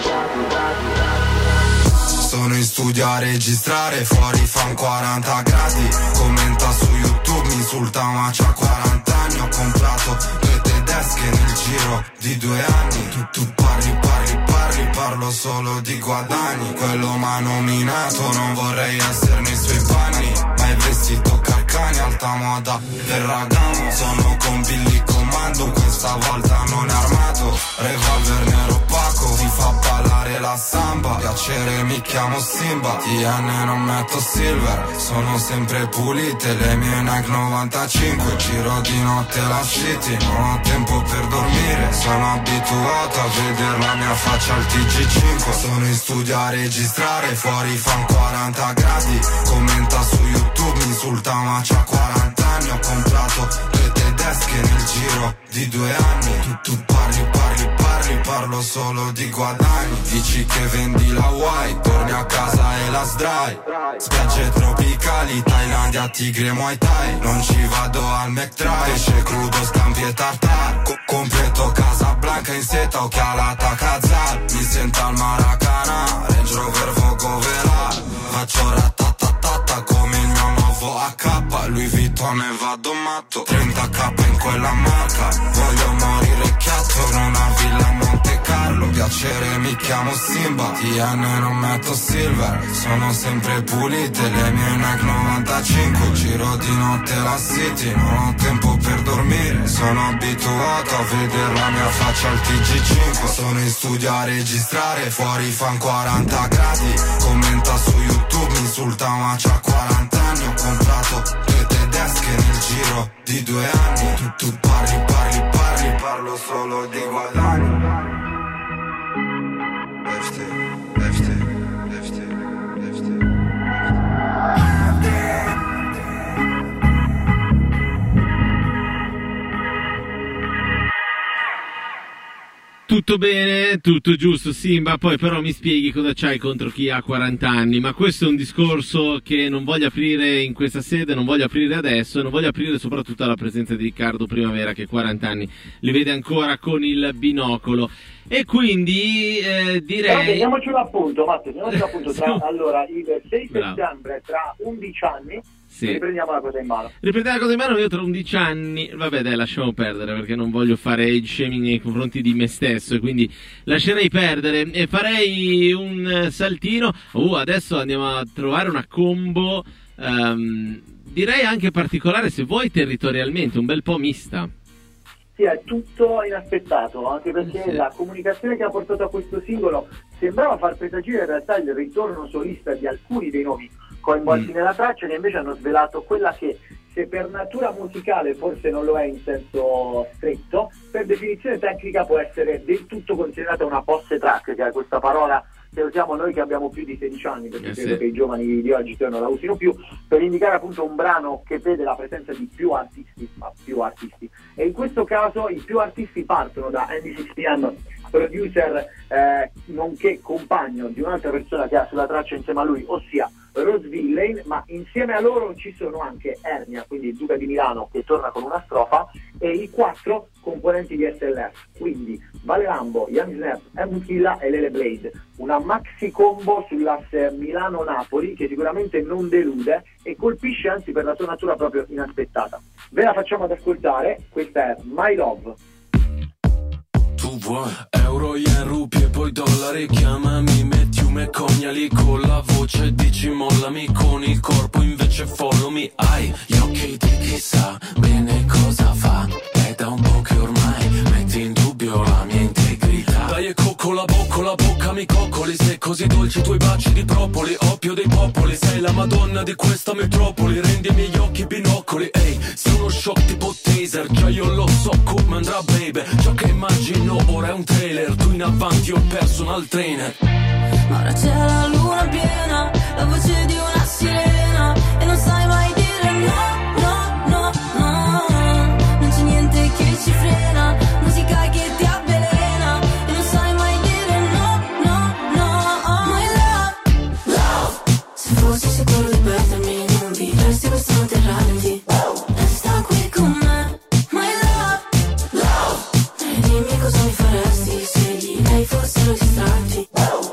Speaker 6: Sono in studio a registrare, fuori fan quaranta gradi. Commenta su YouTube, mi insulta ma c'ha quaranta anni. Ho comprato due tedesche nel giro di due anni. Tu, tu parli, parli, parli, parlo solo di guadagni. Quello m'ha nominato, non vorrei essere nei suoi panni. Ma è vestito carcani, alta moda del ragamo. Sono con Billy Comando, questa volta non è armato. Revolver nero opaco, ti fa ballare la samba. Piacere, mi chiamo Simba, T N non metto silver. Sono sempre pulite le mie Nike novantacinque. Giro di notte la city, non ho tempo per dormire. Sono abituato a vedere la mia faccia al T G cinque. Sono in studio a registrare, fuori fan quaranta gradi. Commenta su YouTube, mi insulta ma c'ha quaranta anni. Ho comprato due tedesche nel giro di due anni. Tu, tu parli, parli, parli, parlo solo di guadagni. Dici che vendi la White, torni a casa e la sdrai. Spiagge tropicali, Thailandia, tigre, Muay Thai. Non ci vado al McDrive, pesce crudo, scampi e tartar. Co- completo Casablanca in seta, occhialata Kazal. Mi sento al Maracana, Range Rover Vogo Velar. Faccio ratatatata come il mio nuovo A K. Louis Vuitton e vado matto, trenta k in quella marca. Voglio morire chiatto in una villa a Monte Carlo. Piacere, mi chiamo Simba, T N non metto silver. Sono sempre pulite le mie Nike novantacinque. Giro di notte la city, non ho tempo per dormire. Sono abituato a vedere la mia faccia al T G cinque. Sono in studio a registrare, fuori fan quaranta gradi. Commenta su YouTube, mi insulta ma c'ha quaranta anni. Ho comprato due tedesche nel giro di due anni. Tu, tu parli, parli, parli, parlo solo di guadagni.
Speaker 1: Tutto bene, tutto giusto Simba, poi però mi spieghi cosa c'hai contro chi ha quaranta anni, ma questo è un discorso che non voglio aprire in questa sede, non voglio aprire adesso e non voglio aprire soprattutto alla presenza di Riccardo Primavera che quaranta anni li vede ancora con il binocolo e quindi eh, direi...
Speaker 2: Però teniamoci un appunto, Matteo, teniamoci un appunto, tra, allora il sei settembre tra undici anni sì. Riprendiamo la cosa in mano.
Speaker 1: Riprendiamo la cosa in mano, io tra undici anni, vabbè dai lasciamo perdere perché non voglio fare age shaming nei confronti di me stesso e quindi lascerei perdere e farei un saltino. Uh, adesso andiamo a trovare una combo, um, direi anche particolare se vuoi territorialmente, un bel po' mista.
Speaker 2: Sì, Sì, è tutto inaspettato, anche perché
Speaker 1: sì.
Speaker 2: la comunicazione che ha portato a questo singolo sembrava far presagire in realtà il ritorno solista di alcuni dei nomi coinvolti mm. nella traccia, che invece hanno svelato quella che, se per natura musicale forse non lo è in senso stretto, per definizione tecnica può essere del tutto considerata una posse track, che è questa parola che usiamo noi che abbiamo più di sedici anni, perché
Speaker 1: eh
Speaker 2: credo
Speaker 1: sì.
Speaker 2: che i giovani di oggi non la usino più, per indicare appunto un brano che vede la presenza di più artisti, ma più artisti. E in questo caso i più artisti partono da Andy Sixtian, producer eh, nonché compagno di un'altra persona che ha sulla traccia insieme a lui, ossia Rose Villain, ma insieme a loro ci sono anche Ernia, quindi il Duca di Milano, che torna con una strofa, e i quattro componenti di S L F, quindi Vale Lambo, Young Snap, M. Killa e Lele Blade, una maxi combo sull'asse Milano-Napoli che sicuramente non delude e colpisce, anzi per la sua natura proprio inaspettata. Ve la facciamo ad ascoltare, questa è My Love.
Speaker 15: Tu vuoi euro, yen, rupie e poi dollari, chiamami, metti un me cognali con la voce, dici mollami, con il corpo invece followmi. Hai gli occhi di chissà bene cosa fa, è da un po' che ormai metti in dubbio la mia integrità. Dai e cocco la bocca, la bocca mi coccoli, sei così dolci i tuoi baci di propoli, oppio dei popoli, sei la madonna di questa metropoli, rendimi gli occhi binocoli, ehi, sei uno shock tipo taser, già io lo so come andrà baby, ciò che immagino ora è un trailer, tu in avanti ho personal trainer.
Speaker 13: Ora c'è la luna piena, la voce di una sirena, e non sai mai dire no, no, no, no. Non c'è niente che ci frena, musica che ti avvelena, e non sai mai dire no, no, no. My love, love. Se fossi sicuro di perdermi, non vivresti questa notte rallenti. Resta qui con me, my love, love. E dimmi cosa mi faresti se gli dei fossero distratti.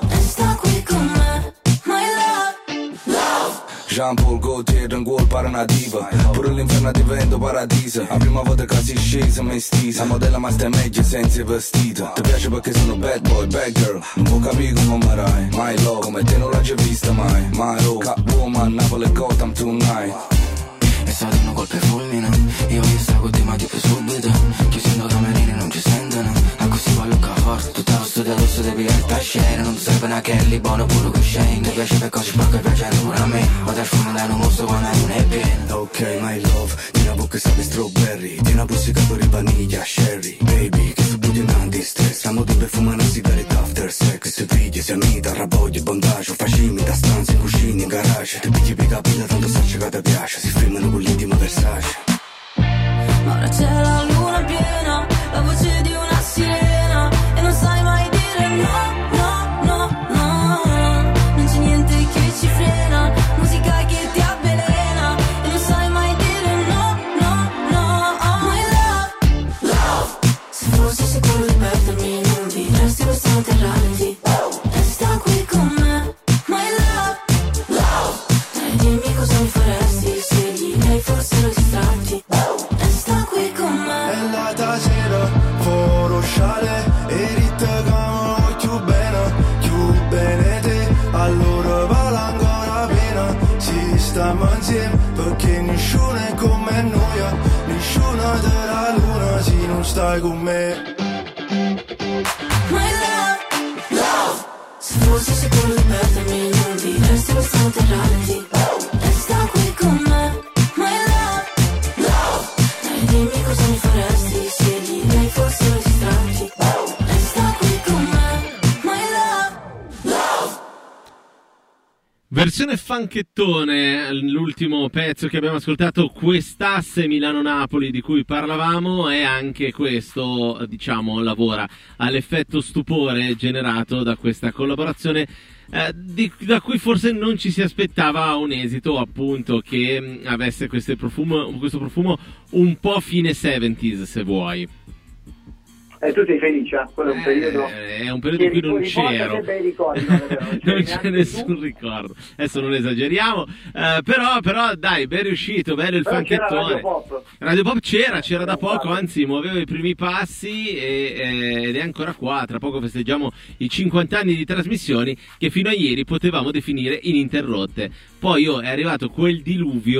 Speaker 6: Jean-Paul Gaultier in gol para una diva, pure l'inferno divento paradiso. La prima volta che si scesa mi stisa, la modella ma stai meglio senza vestito. Ti piace perché sono bad boy, bad girl, non può capire come marai. My love, come te non l'ho già vista mai. My love, Catwoman, Napoli, Gotham tonight.
Speaker 12: È stato un colpo fulmine, io voglio stare con te ma tipo subito. Chiusendo camerini non ci sentono, a così voglio che forza. Tutto lo studio rosso devi pigliare scena, non serve una Kelly, buono pure con Shane. Ti piace per cose sporche, piace pure a me. Vado al fumo da un mostro quando non è pieno.
Speaker 6: Ok, my love, di una bocca sa di strawberry, di una bussica per vaniglia, sherry. Baby, che su butti non di stress, amo di perfumare una sigaretta after sex. Ti pigli, si annita, rabbogli, bondage, facimi da stanza, in cucina, in garage. Ti pigli per capire, tanto sacci che ti piace, si fermano con l'intimo Versace.
Speaker 13: Ora c'è la luna piena, la voce di una sirena, e non sai mai dire no, no, no, no. Non c'è niente che ci frena, musica che ti avvelena, e non sai mai dire no, no, no. My love, love. Se fossi sicuro di perdermi, non vivresti questa notte rallenti. Resta qui con me, my love, love. E dimmi cosa mi faresti se gli dei fossero distratti. Resta qui con me.
Speaker 10: E la stasera fuori sciale e rittagamo più bene, più bene te. Allora vale ancora pena, ci stiamo insieme, perché nessuno è come noi, nessuno della luna se non stai con me.
Speaker 13: My love, love. Se fossi sicuro di perdermi, non vivresti questa notte rallenti. Resta qui con me, my love, love. E dimmi cosa mi faresti se gli dei fossero distratti. Resta qui con me, my love, love.
Speaker 1: Versione funkettone, l'ultimo pezzo che abbiamo ascoltato, quest'asse Milano-Napoli di cui parlavamo, e anche questo, diciamo, lavora all'effetto stupore generato da questa collaborazione eh, di, da cui forse non ci si aspettava un esito, appunto, che mh, avesse questo profumo, questo profumo un po' fine seventies, se vuoi.
Speaker 2: E tu sei felice? Quello è un periodo,
Speaker 1: eh, è un periodo in cui non c'ero.
Speaker 2: Ricordi, non, non,
Speaker 1: non c'è nessun tu. ricordo. Adesso non esageriamo, eh, però, però dai, ben riuscito, bello il
Speaker 2: però
Speaker 1: funkettone.
Speaker 2: Radio Pop.
Speaker 1: Radio Pop c'era, c'era da poco, anzi muoveva i primi passi e, eh, ed è ancora qua. Tra poco festeggiamo i cinquanta anni di trasmissioni che fino a ieri potevamo definire ininterrotte. Poi oh, è arrivato quel diluvio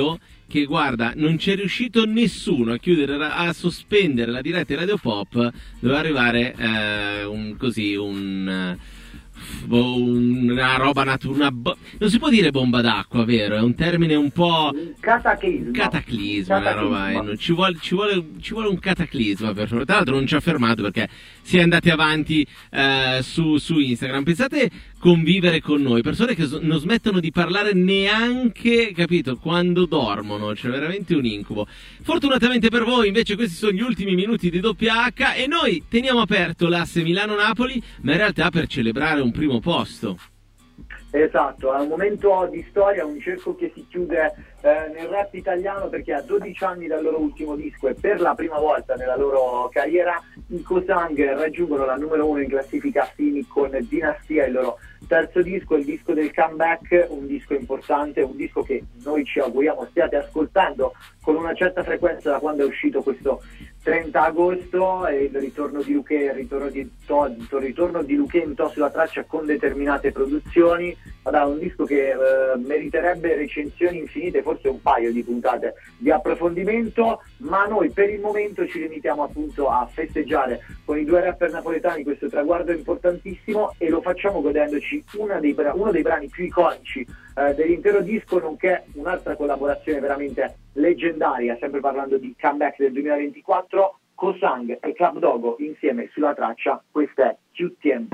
Speaker 1: che guarda, non c'è riuscito nessuno a chiudere, a sospendere la diretta di Radio Pop, doveva arrivare eh, un così un una roba natura, bo- non si può dire bomba d'acqua, vero? È un termine un po'
Speaker 2: cataclisma,
Speaker 1: cataclisma, una
Speaker 2: cataclisma.
Speaker 1: roba, eh, non ci vuole, ci vuole ci vuole un cataclisma per tra l'altro non ci ha fermato perché si è andati avanti eh, su, su Instagram. Pensate convivere con noi, persone che so- non smettono di parlare neanche, capito, quando dormono, cioè veramente un incubo. Fortunatamente per voi invece questi sono gli ultimi minuti di doppia H e noi teniamo aperto l'asse Milano-Napoli, ma in realtà per celebrare un primo posto.
Speaker 2: Esatto, è un momento di storia, un cerco che si chiude eh, nel rap italiano, perché a dodici anni dal loro ultimo disco e per la prima volta nella loro carriera i Kosang raggiungono la numero uno in classifica Fini con Dinastia, il loro terzo disco, il disco del comeback, un disco importante, un disco che noi ci auguriamo stiate ascoltando con una certa frequenza da quando è uscito questo trenta agosto, e il ritorno di Luché, il ritorno di To, il ritorno di Luché in To sulla traccia con determinate produzioni. Allora, un disco che eh, meriterebbe recensioni infinite, forse un paio di puntate di approfondimento, ma noi per il momento ci limitiamo appunto a festeggiare con i due rapper napoletani questo traguardo importantissimo, e lo facciamo godendoci una dei bra- uno dei brani più iconici eh, dell'intero disco, nonché un'altra collaborazione veramente leggendaria, sempre parlando di comeback del duemilaventiquattro, Kosang e Club Dogo insieme sulla traccia. Questa è Più Tempo.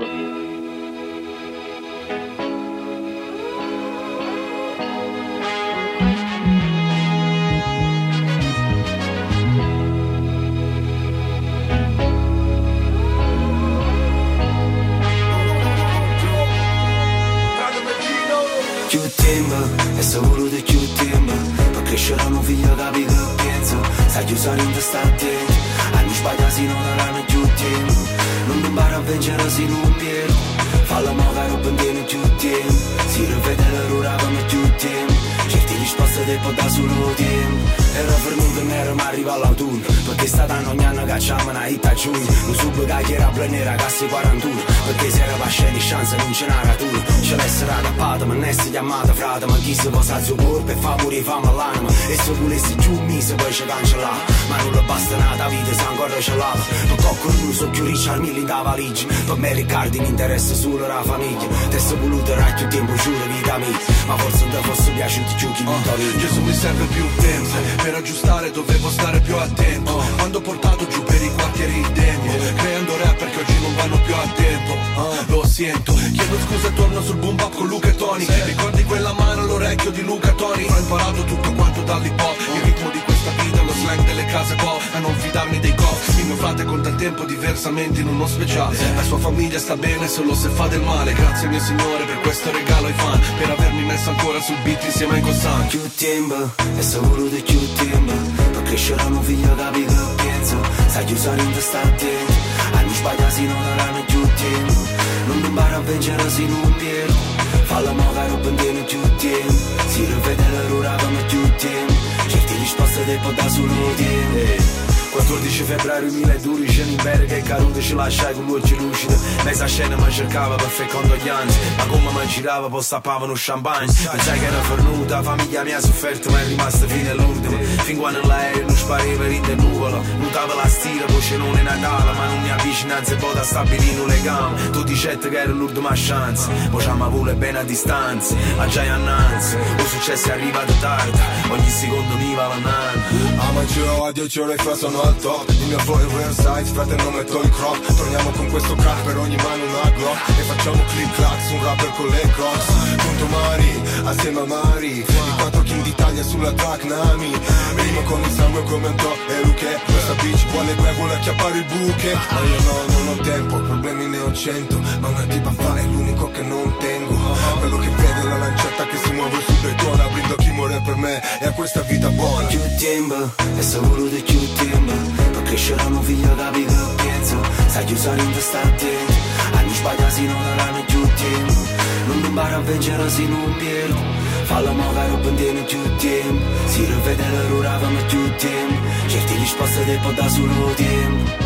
Speaker 12: Più tempo, e se voluto più tempo, per crescere un figlio capi che penso, sai usare in testa attento, a non sbagliare se non avranno più tempo, non ti impara a vincere se non pierdo, falla magari per bene più tempo, si rivede l'ora come più tempo, certi risposte te può dare solo tempo, era per non tenere ma arriva all'autunno, perché sta dando ogni anno cacciamo una hit a giugno, non sub che era planera cassi quarantuno, perché se era pasceni chance non ce n'era tu, ce l'essere agappato ma non essere chiamata frate, ma chi si posa al suo corpo e fa pure fama all'anima, e se volessi giù mi se poi ci cancellava, ma non le basta nata vita se ancora ce l'ha, non tocco il so più riccio al milli da valigia, per me Riccardi mi interessa solo la famiglia, te se voluto era più tempo giuro vita mia, ma forse non ti fosse piaciuti giochi di Torino.
Speaker 6: Gesù mi serve più tempo, per aggiustare dovevo stare più attento, quando ho portato giù per i quartieri il tempo, creando rapper che oggi non vanno più a tempo, lo sento, chiedo scusa e torno sul boom bap con Luca e Tony, ricordi quella mano all'orecchio di Luca Toni, ho imparato tutto quanto dall'hip hop, il ritmo di questa vita, lo slang delle case pop, a non fidarmi dei cops, il mio frate conta il tempo diversamente in uno speciale, la sua famiglia sta bene solo se fa del male, grazie mio signore per questo regalo ai fan, per avermi messo ancora sul beat insieme ai Kosang.
Speaker 12: Più tempo, e se voluto più tempo, per crescere un figlio capi che penso, sai usare in testa attento, a non sbagliare se non avranno più tempo, non ti impara a vincere se non pierdo, falla magari per bene più tempo, si rivede l'ora come più tempo, certi risposte te può dare solo tempo. quattordici febbraio duemiladodici in Berga e caduto ci lasciai con l'occhio lucido, mezza scena mi cercava per fare condoglianze, ma come mi girava poi stappavano champagne, pensai che era fornuta, famiglia mia ha sofferto ma è rimasta fino all'ultimo, fin quando l'aereo non spariva in del nuvolo, notava la stira poi c'è non è Natale, ma non mi avvicinanza e poi da stabilire un legame, tu dicesti che era l'ultima chance, poi ci ama pure bene a distanza, a già annanzi, il successo è arrivato tardi, ogni secondo mi va la nana.
Speaker 16: Ama giro a dieci ore fa sono al top, il mio flow è Versailles, frate non metto il crop, torniamo con questo crack per ogni mano una glock, e facciamo click clack su un rapper con le crocs, punto Mari, assieme a Mari, i quattro king d'Italia sulla track Nami, rimo con il sangue come un top e Luque, questa bitch vuole me, vuole acchiappare il buche, ma io no, non ho tempo, problemi ne ho cento, ma una tipa fa è l'unico che non tengo, quello che vede la lancetta che si muove su detona, brindo a chi muore per me e a questa vita buona.
Speaker 12: Più tempo, e se voluto più tempo, per crescere un figlio capi che penso, sai usare in testa attento, a non sbagliare se non avranno più tempo, non ti impara a vincere se non pierdo, falla magari per bene più tempo, si rivede l'ora come più tempo, certi risposte te può dare solo tempo.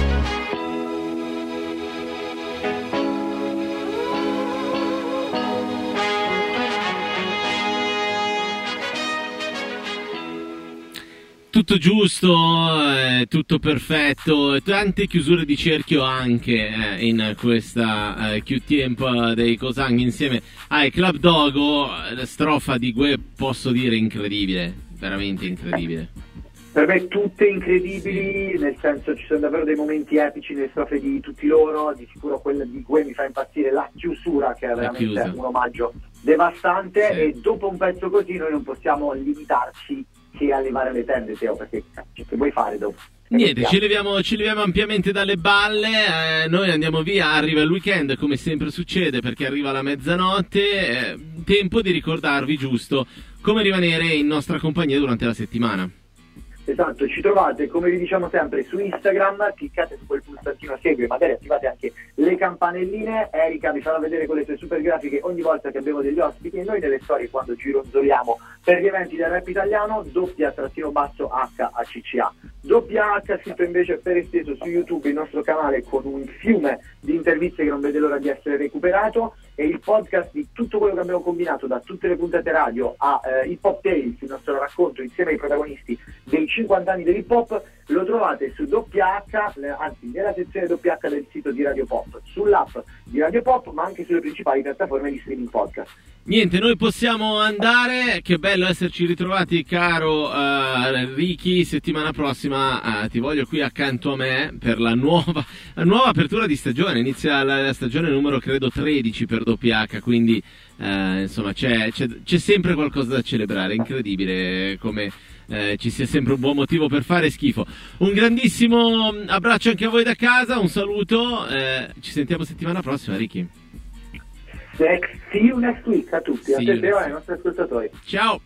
Speaker 1: tutto giusto, è tutto perfetto, tante chiusure di cerchio anche eh, in questa eh, Q Tempo dei Cosang insieme ai Club Dogo. La strofa di Gue posso dire incredibile, veramente incredibile.
Speaker 2: Per me tutte incredibili, nel senso ci sono davvero dei momenti epici nelle strofe di tutti loro, di sicuro quella di Gue mi fa impazzire, la chiusura che è veramente un omaggio devastante, sì. E dopo un pezzo così noi non possiamo limitarci che a levare le tende, Teo, perché che vuoi fare dopo?
Speaker 1: Niente, ci leviamo, ci leviamo ampiamente dalle balle, eh, noi andiamo via, arriva il weekend come sempre succede perché arriva la mezzanotte, eh, tempo di ricordarvi giusto come rimanere in nostra compagnia durante la settimana.
Speaker 2: Esatto, ci trovate come vi diciamo sempre su Instagram, cliccate su quel pulsantino segui, magari attivate anche le campanelline. Erika vi farà vedere con le sue super grafiche ogni volta che abbiamo degli ospiti e noi nelle storie quando gironzoliamo per gli eventi del rap italiano, doppia trattino basso H A C C A. Doppia H scritto invece per esteso su YouTube, il nostro canale con un fiume di interviste che non vede l'ora di essere recuperato, e il podcast di tutto quello che abbiamo combinato da tutte le puntate radio a eh, Hip Hop Tales, il nostro racconto insieme ai protagonisti dei cinquanta anni dell'hip hop, lo trovate su doppia H, anzi nella sezione doppia H del sito di Radio Pop, sull'app di Radio Pop, ma anche sulle principali piattaforme di streaming podcast.
Speaker 1: Niente, noi possiamo andare, che bello esserci ritrovati caro uh, Ricky, settimana prossima uh, ti voglio qui accanto a me per la nuova, la nuova apertura di stagione, inizia la, la stagione numero credo tredici per doppia H, quindi uh, insomma c'è, c'è, c'è sempre qualcosa da celebrare, incredibile come uh, ci sia sempre un buon motivo per fare schifo. Un grandissimo abbraccio anche a voi da casa, un saluto, uh, ci sentiamo settimana prossima Ricky.
Speaker 2: See you next week a tutti, a te e ai nostri ascoltatori.
Speaker 1: Ciao.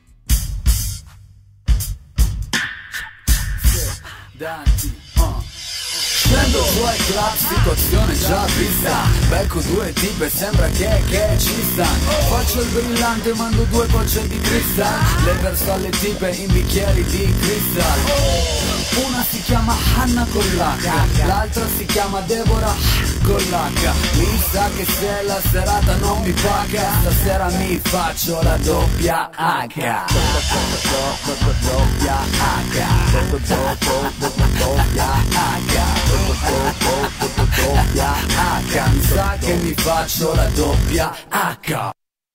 Speaker 3: Scendo su ai club, situazione già vista. Becco due tipe, sembra che, che ci stanno. Faccio il brillante, mando due gocce di cristal. Le verso alle tipe in bicchieri di cristal. Una si chiama Hanna con l'H, l'altra si chiama Deborah con l'H. Mi sa che se la serata non mi paga, stasera mi faccio la doppia H. Doppia H. Doppia H. Doppia H. Mi sa che mi faccio la doppia H.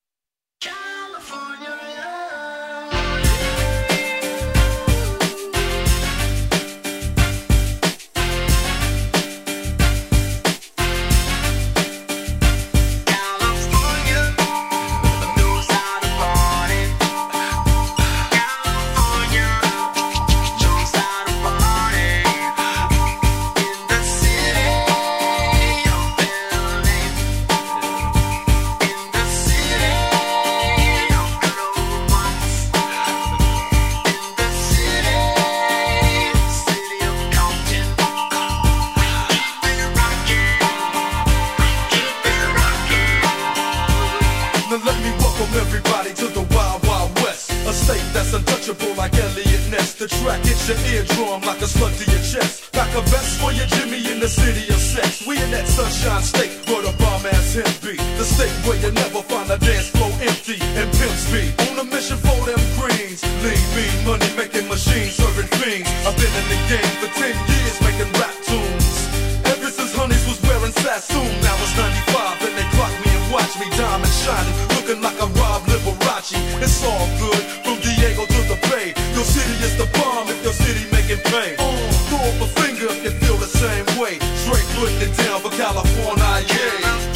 Speaker 17: The track hits your eardrum like a slug to your chest. Pack a vest for your Jimmy in the city of sex. We in that sunshine state where the bomb ass him be. The state where you never find a dance floor empty and pimp speed. On a mission for them greens. Lean, mean, money making machines serving fiends. I've been in the game for ten years making rap tunes. Ever since Honeys was wearing Sassoon. Now it's ninety-five and they clock me and watch me diamond shining. Looking like a Rob Liberace. It's all good from Diego to the Bay. Your city is the bomb if your city making pain. Uh, throw up a finger if you feel the same way. Straight putting it down for California, yeah.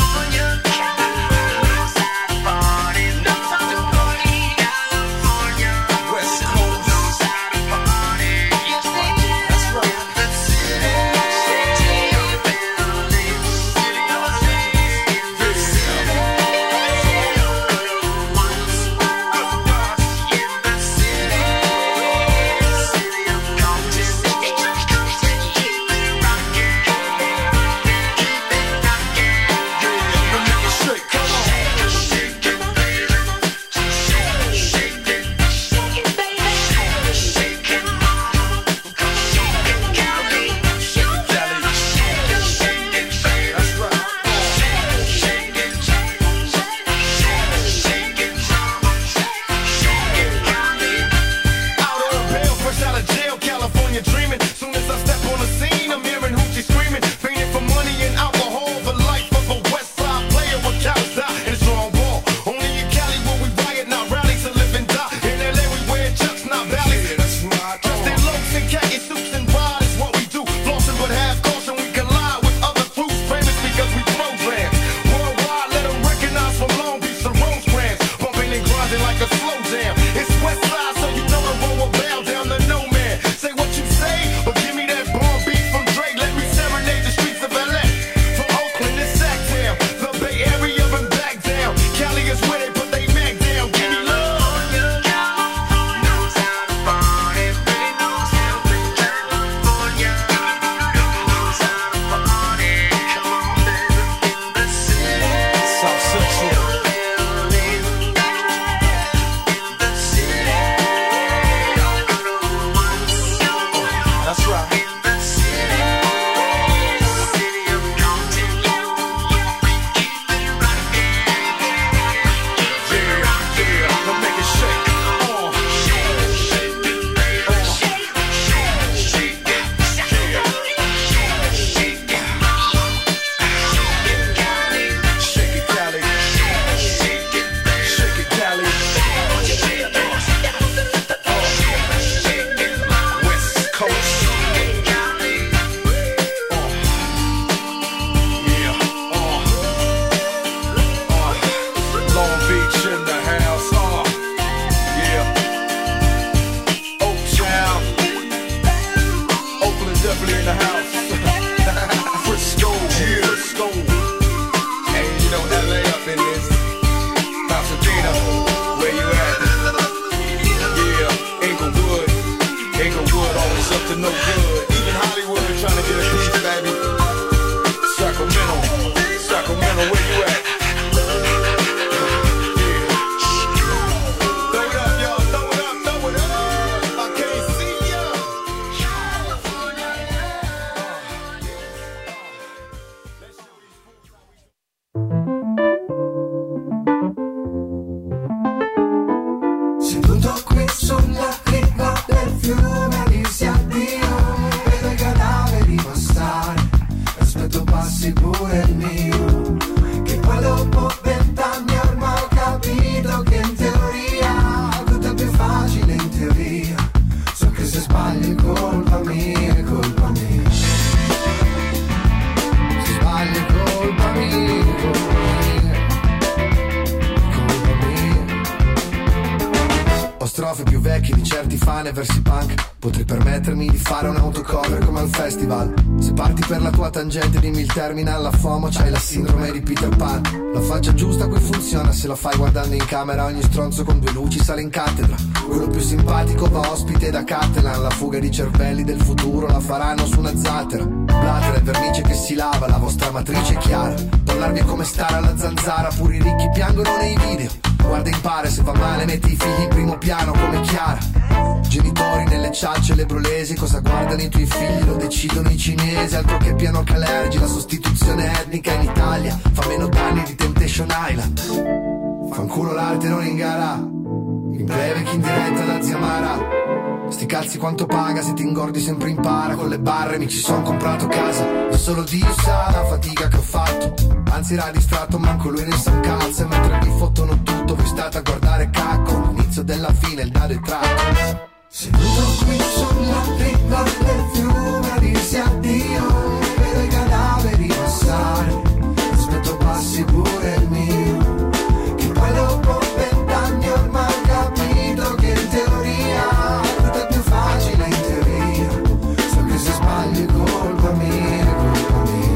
Speaker 18: concerti fan e versi punk. Potrei permettermi di fare un autocover come al festival. Se parti per la tua tangente dimmi il terminal, la FOMO, c'hai la sindrome di Peter Pan. La faccia giusta qui funziona se la fai guardando in camera. Ogni stronzo con due luci sale in cattedra. Quello più simpatico va ospite da Catalan. La fuga di cervelli del futuro la faranno su una zattera. Blatter è vernice che si lava, la vostra matrice è chiara. Parlarvi è come stare alla zanzara, pure i ricchi piangono nei video. Guarda impara, se va male metti i figli in primo piano come Chiara. Genitori nelle cialce le brolesi, cosa guardano i tuoi figli lo decidono i cinesi. Altro che piano Calergi, la sostituzione etnica in Italia fa meno danni di Temptation Island. Fanculo l'arte non in gara, in playback in diretta da zia Mara. Sti cazzi quanto paga se ti ingordi sempre impara. Con le barre mi ci son comprato casa. E solo Dio sa la fatica che ho fatto. Anzi era distratto, manco lui ne sa un cazzo. E mentre vi fottono tutto voi state a guardare cacco. L'inizio della fine, il dado è tratto. Seduto qui sulla riva del fiume a dirsi addio, vedo i cadaveri passare, aspetto passi pure il mio, che poi dopo vent'anni ormai ho capito che in teoria tutto è più facile in teoria, so che se sbaglio è colpa mia, è colpa mia,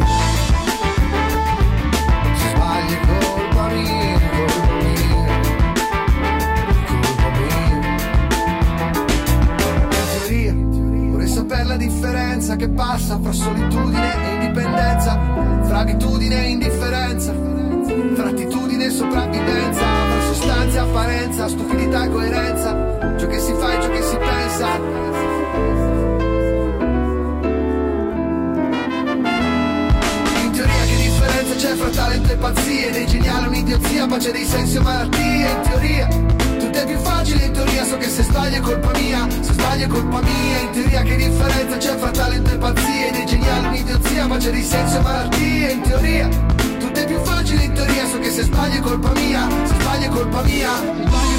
Speaker 18: se sbaglio è colpa mia, è colpa mia, è colpa mia. Vorrei sapere la differenza che passa fra solitudine e indipendenza, fra abitudine e indifferenza, fra attitudine e sopravvivenza, fra sostanza e apparenza, stupidità e coerenza, ciò che si fa e ciò che si pensa. In teoria che differenza c'è fra talento e pazzia, dei geniali un'idiozia, pace dei sensi o malattie. In teoria tutto è più facile, in teoria so che se sbaglio è colpa mia, se sbaglio è colpa mia. In teoria che differenza c'è fra talento e pazzia, dei geniali un'idiozia, pace dei sensi o malattie. In teoria tutto è più facile, in teoria so che se sbaglio è colpa mia, se sbaglio è colpa mia, sbaglio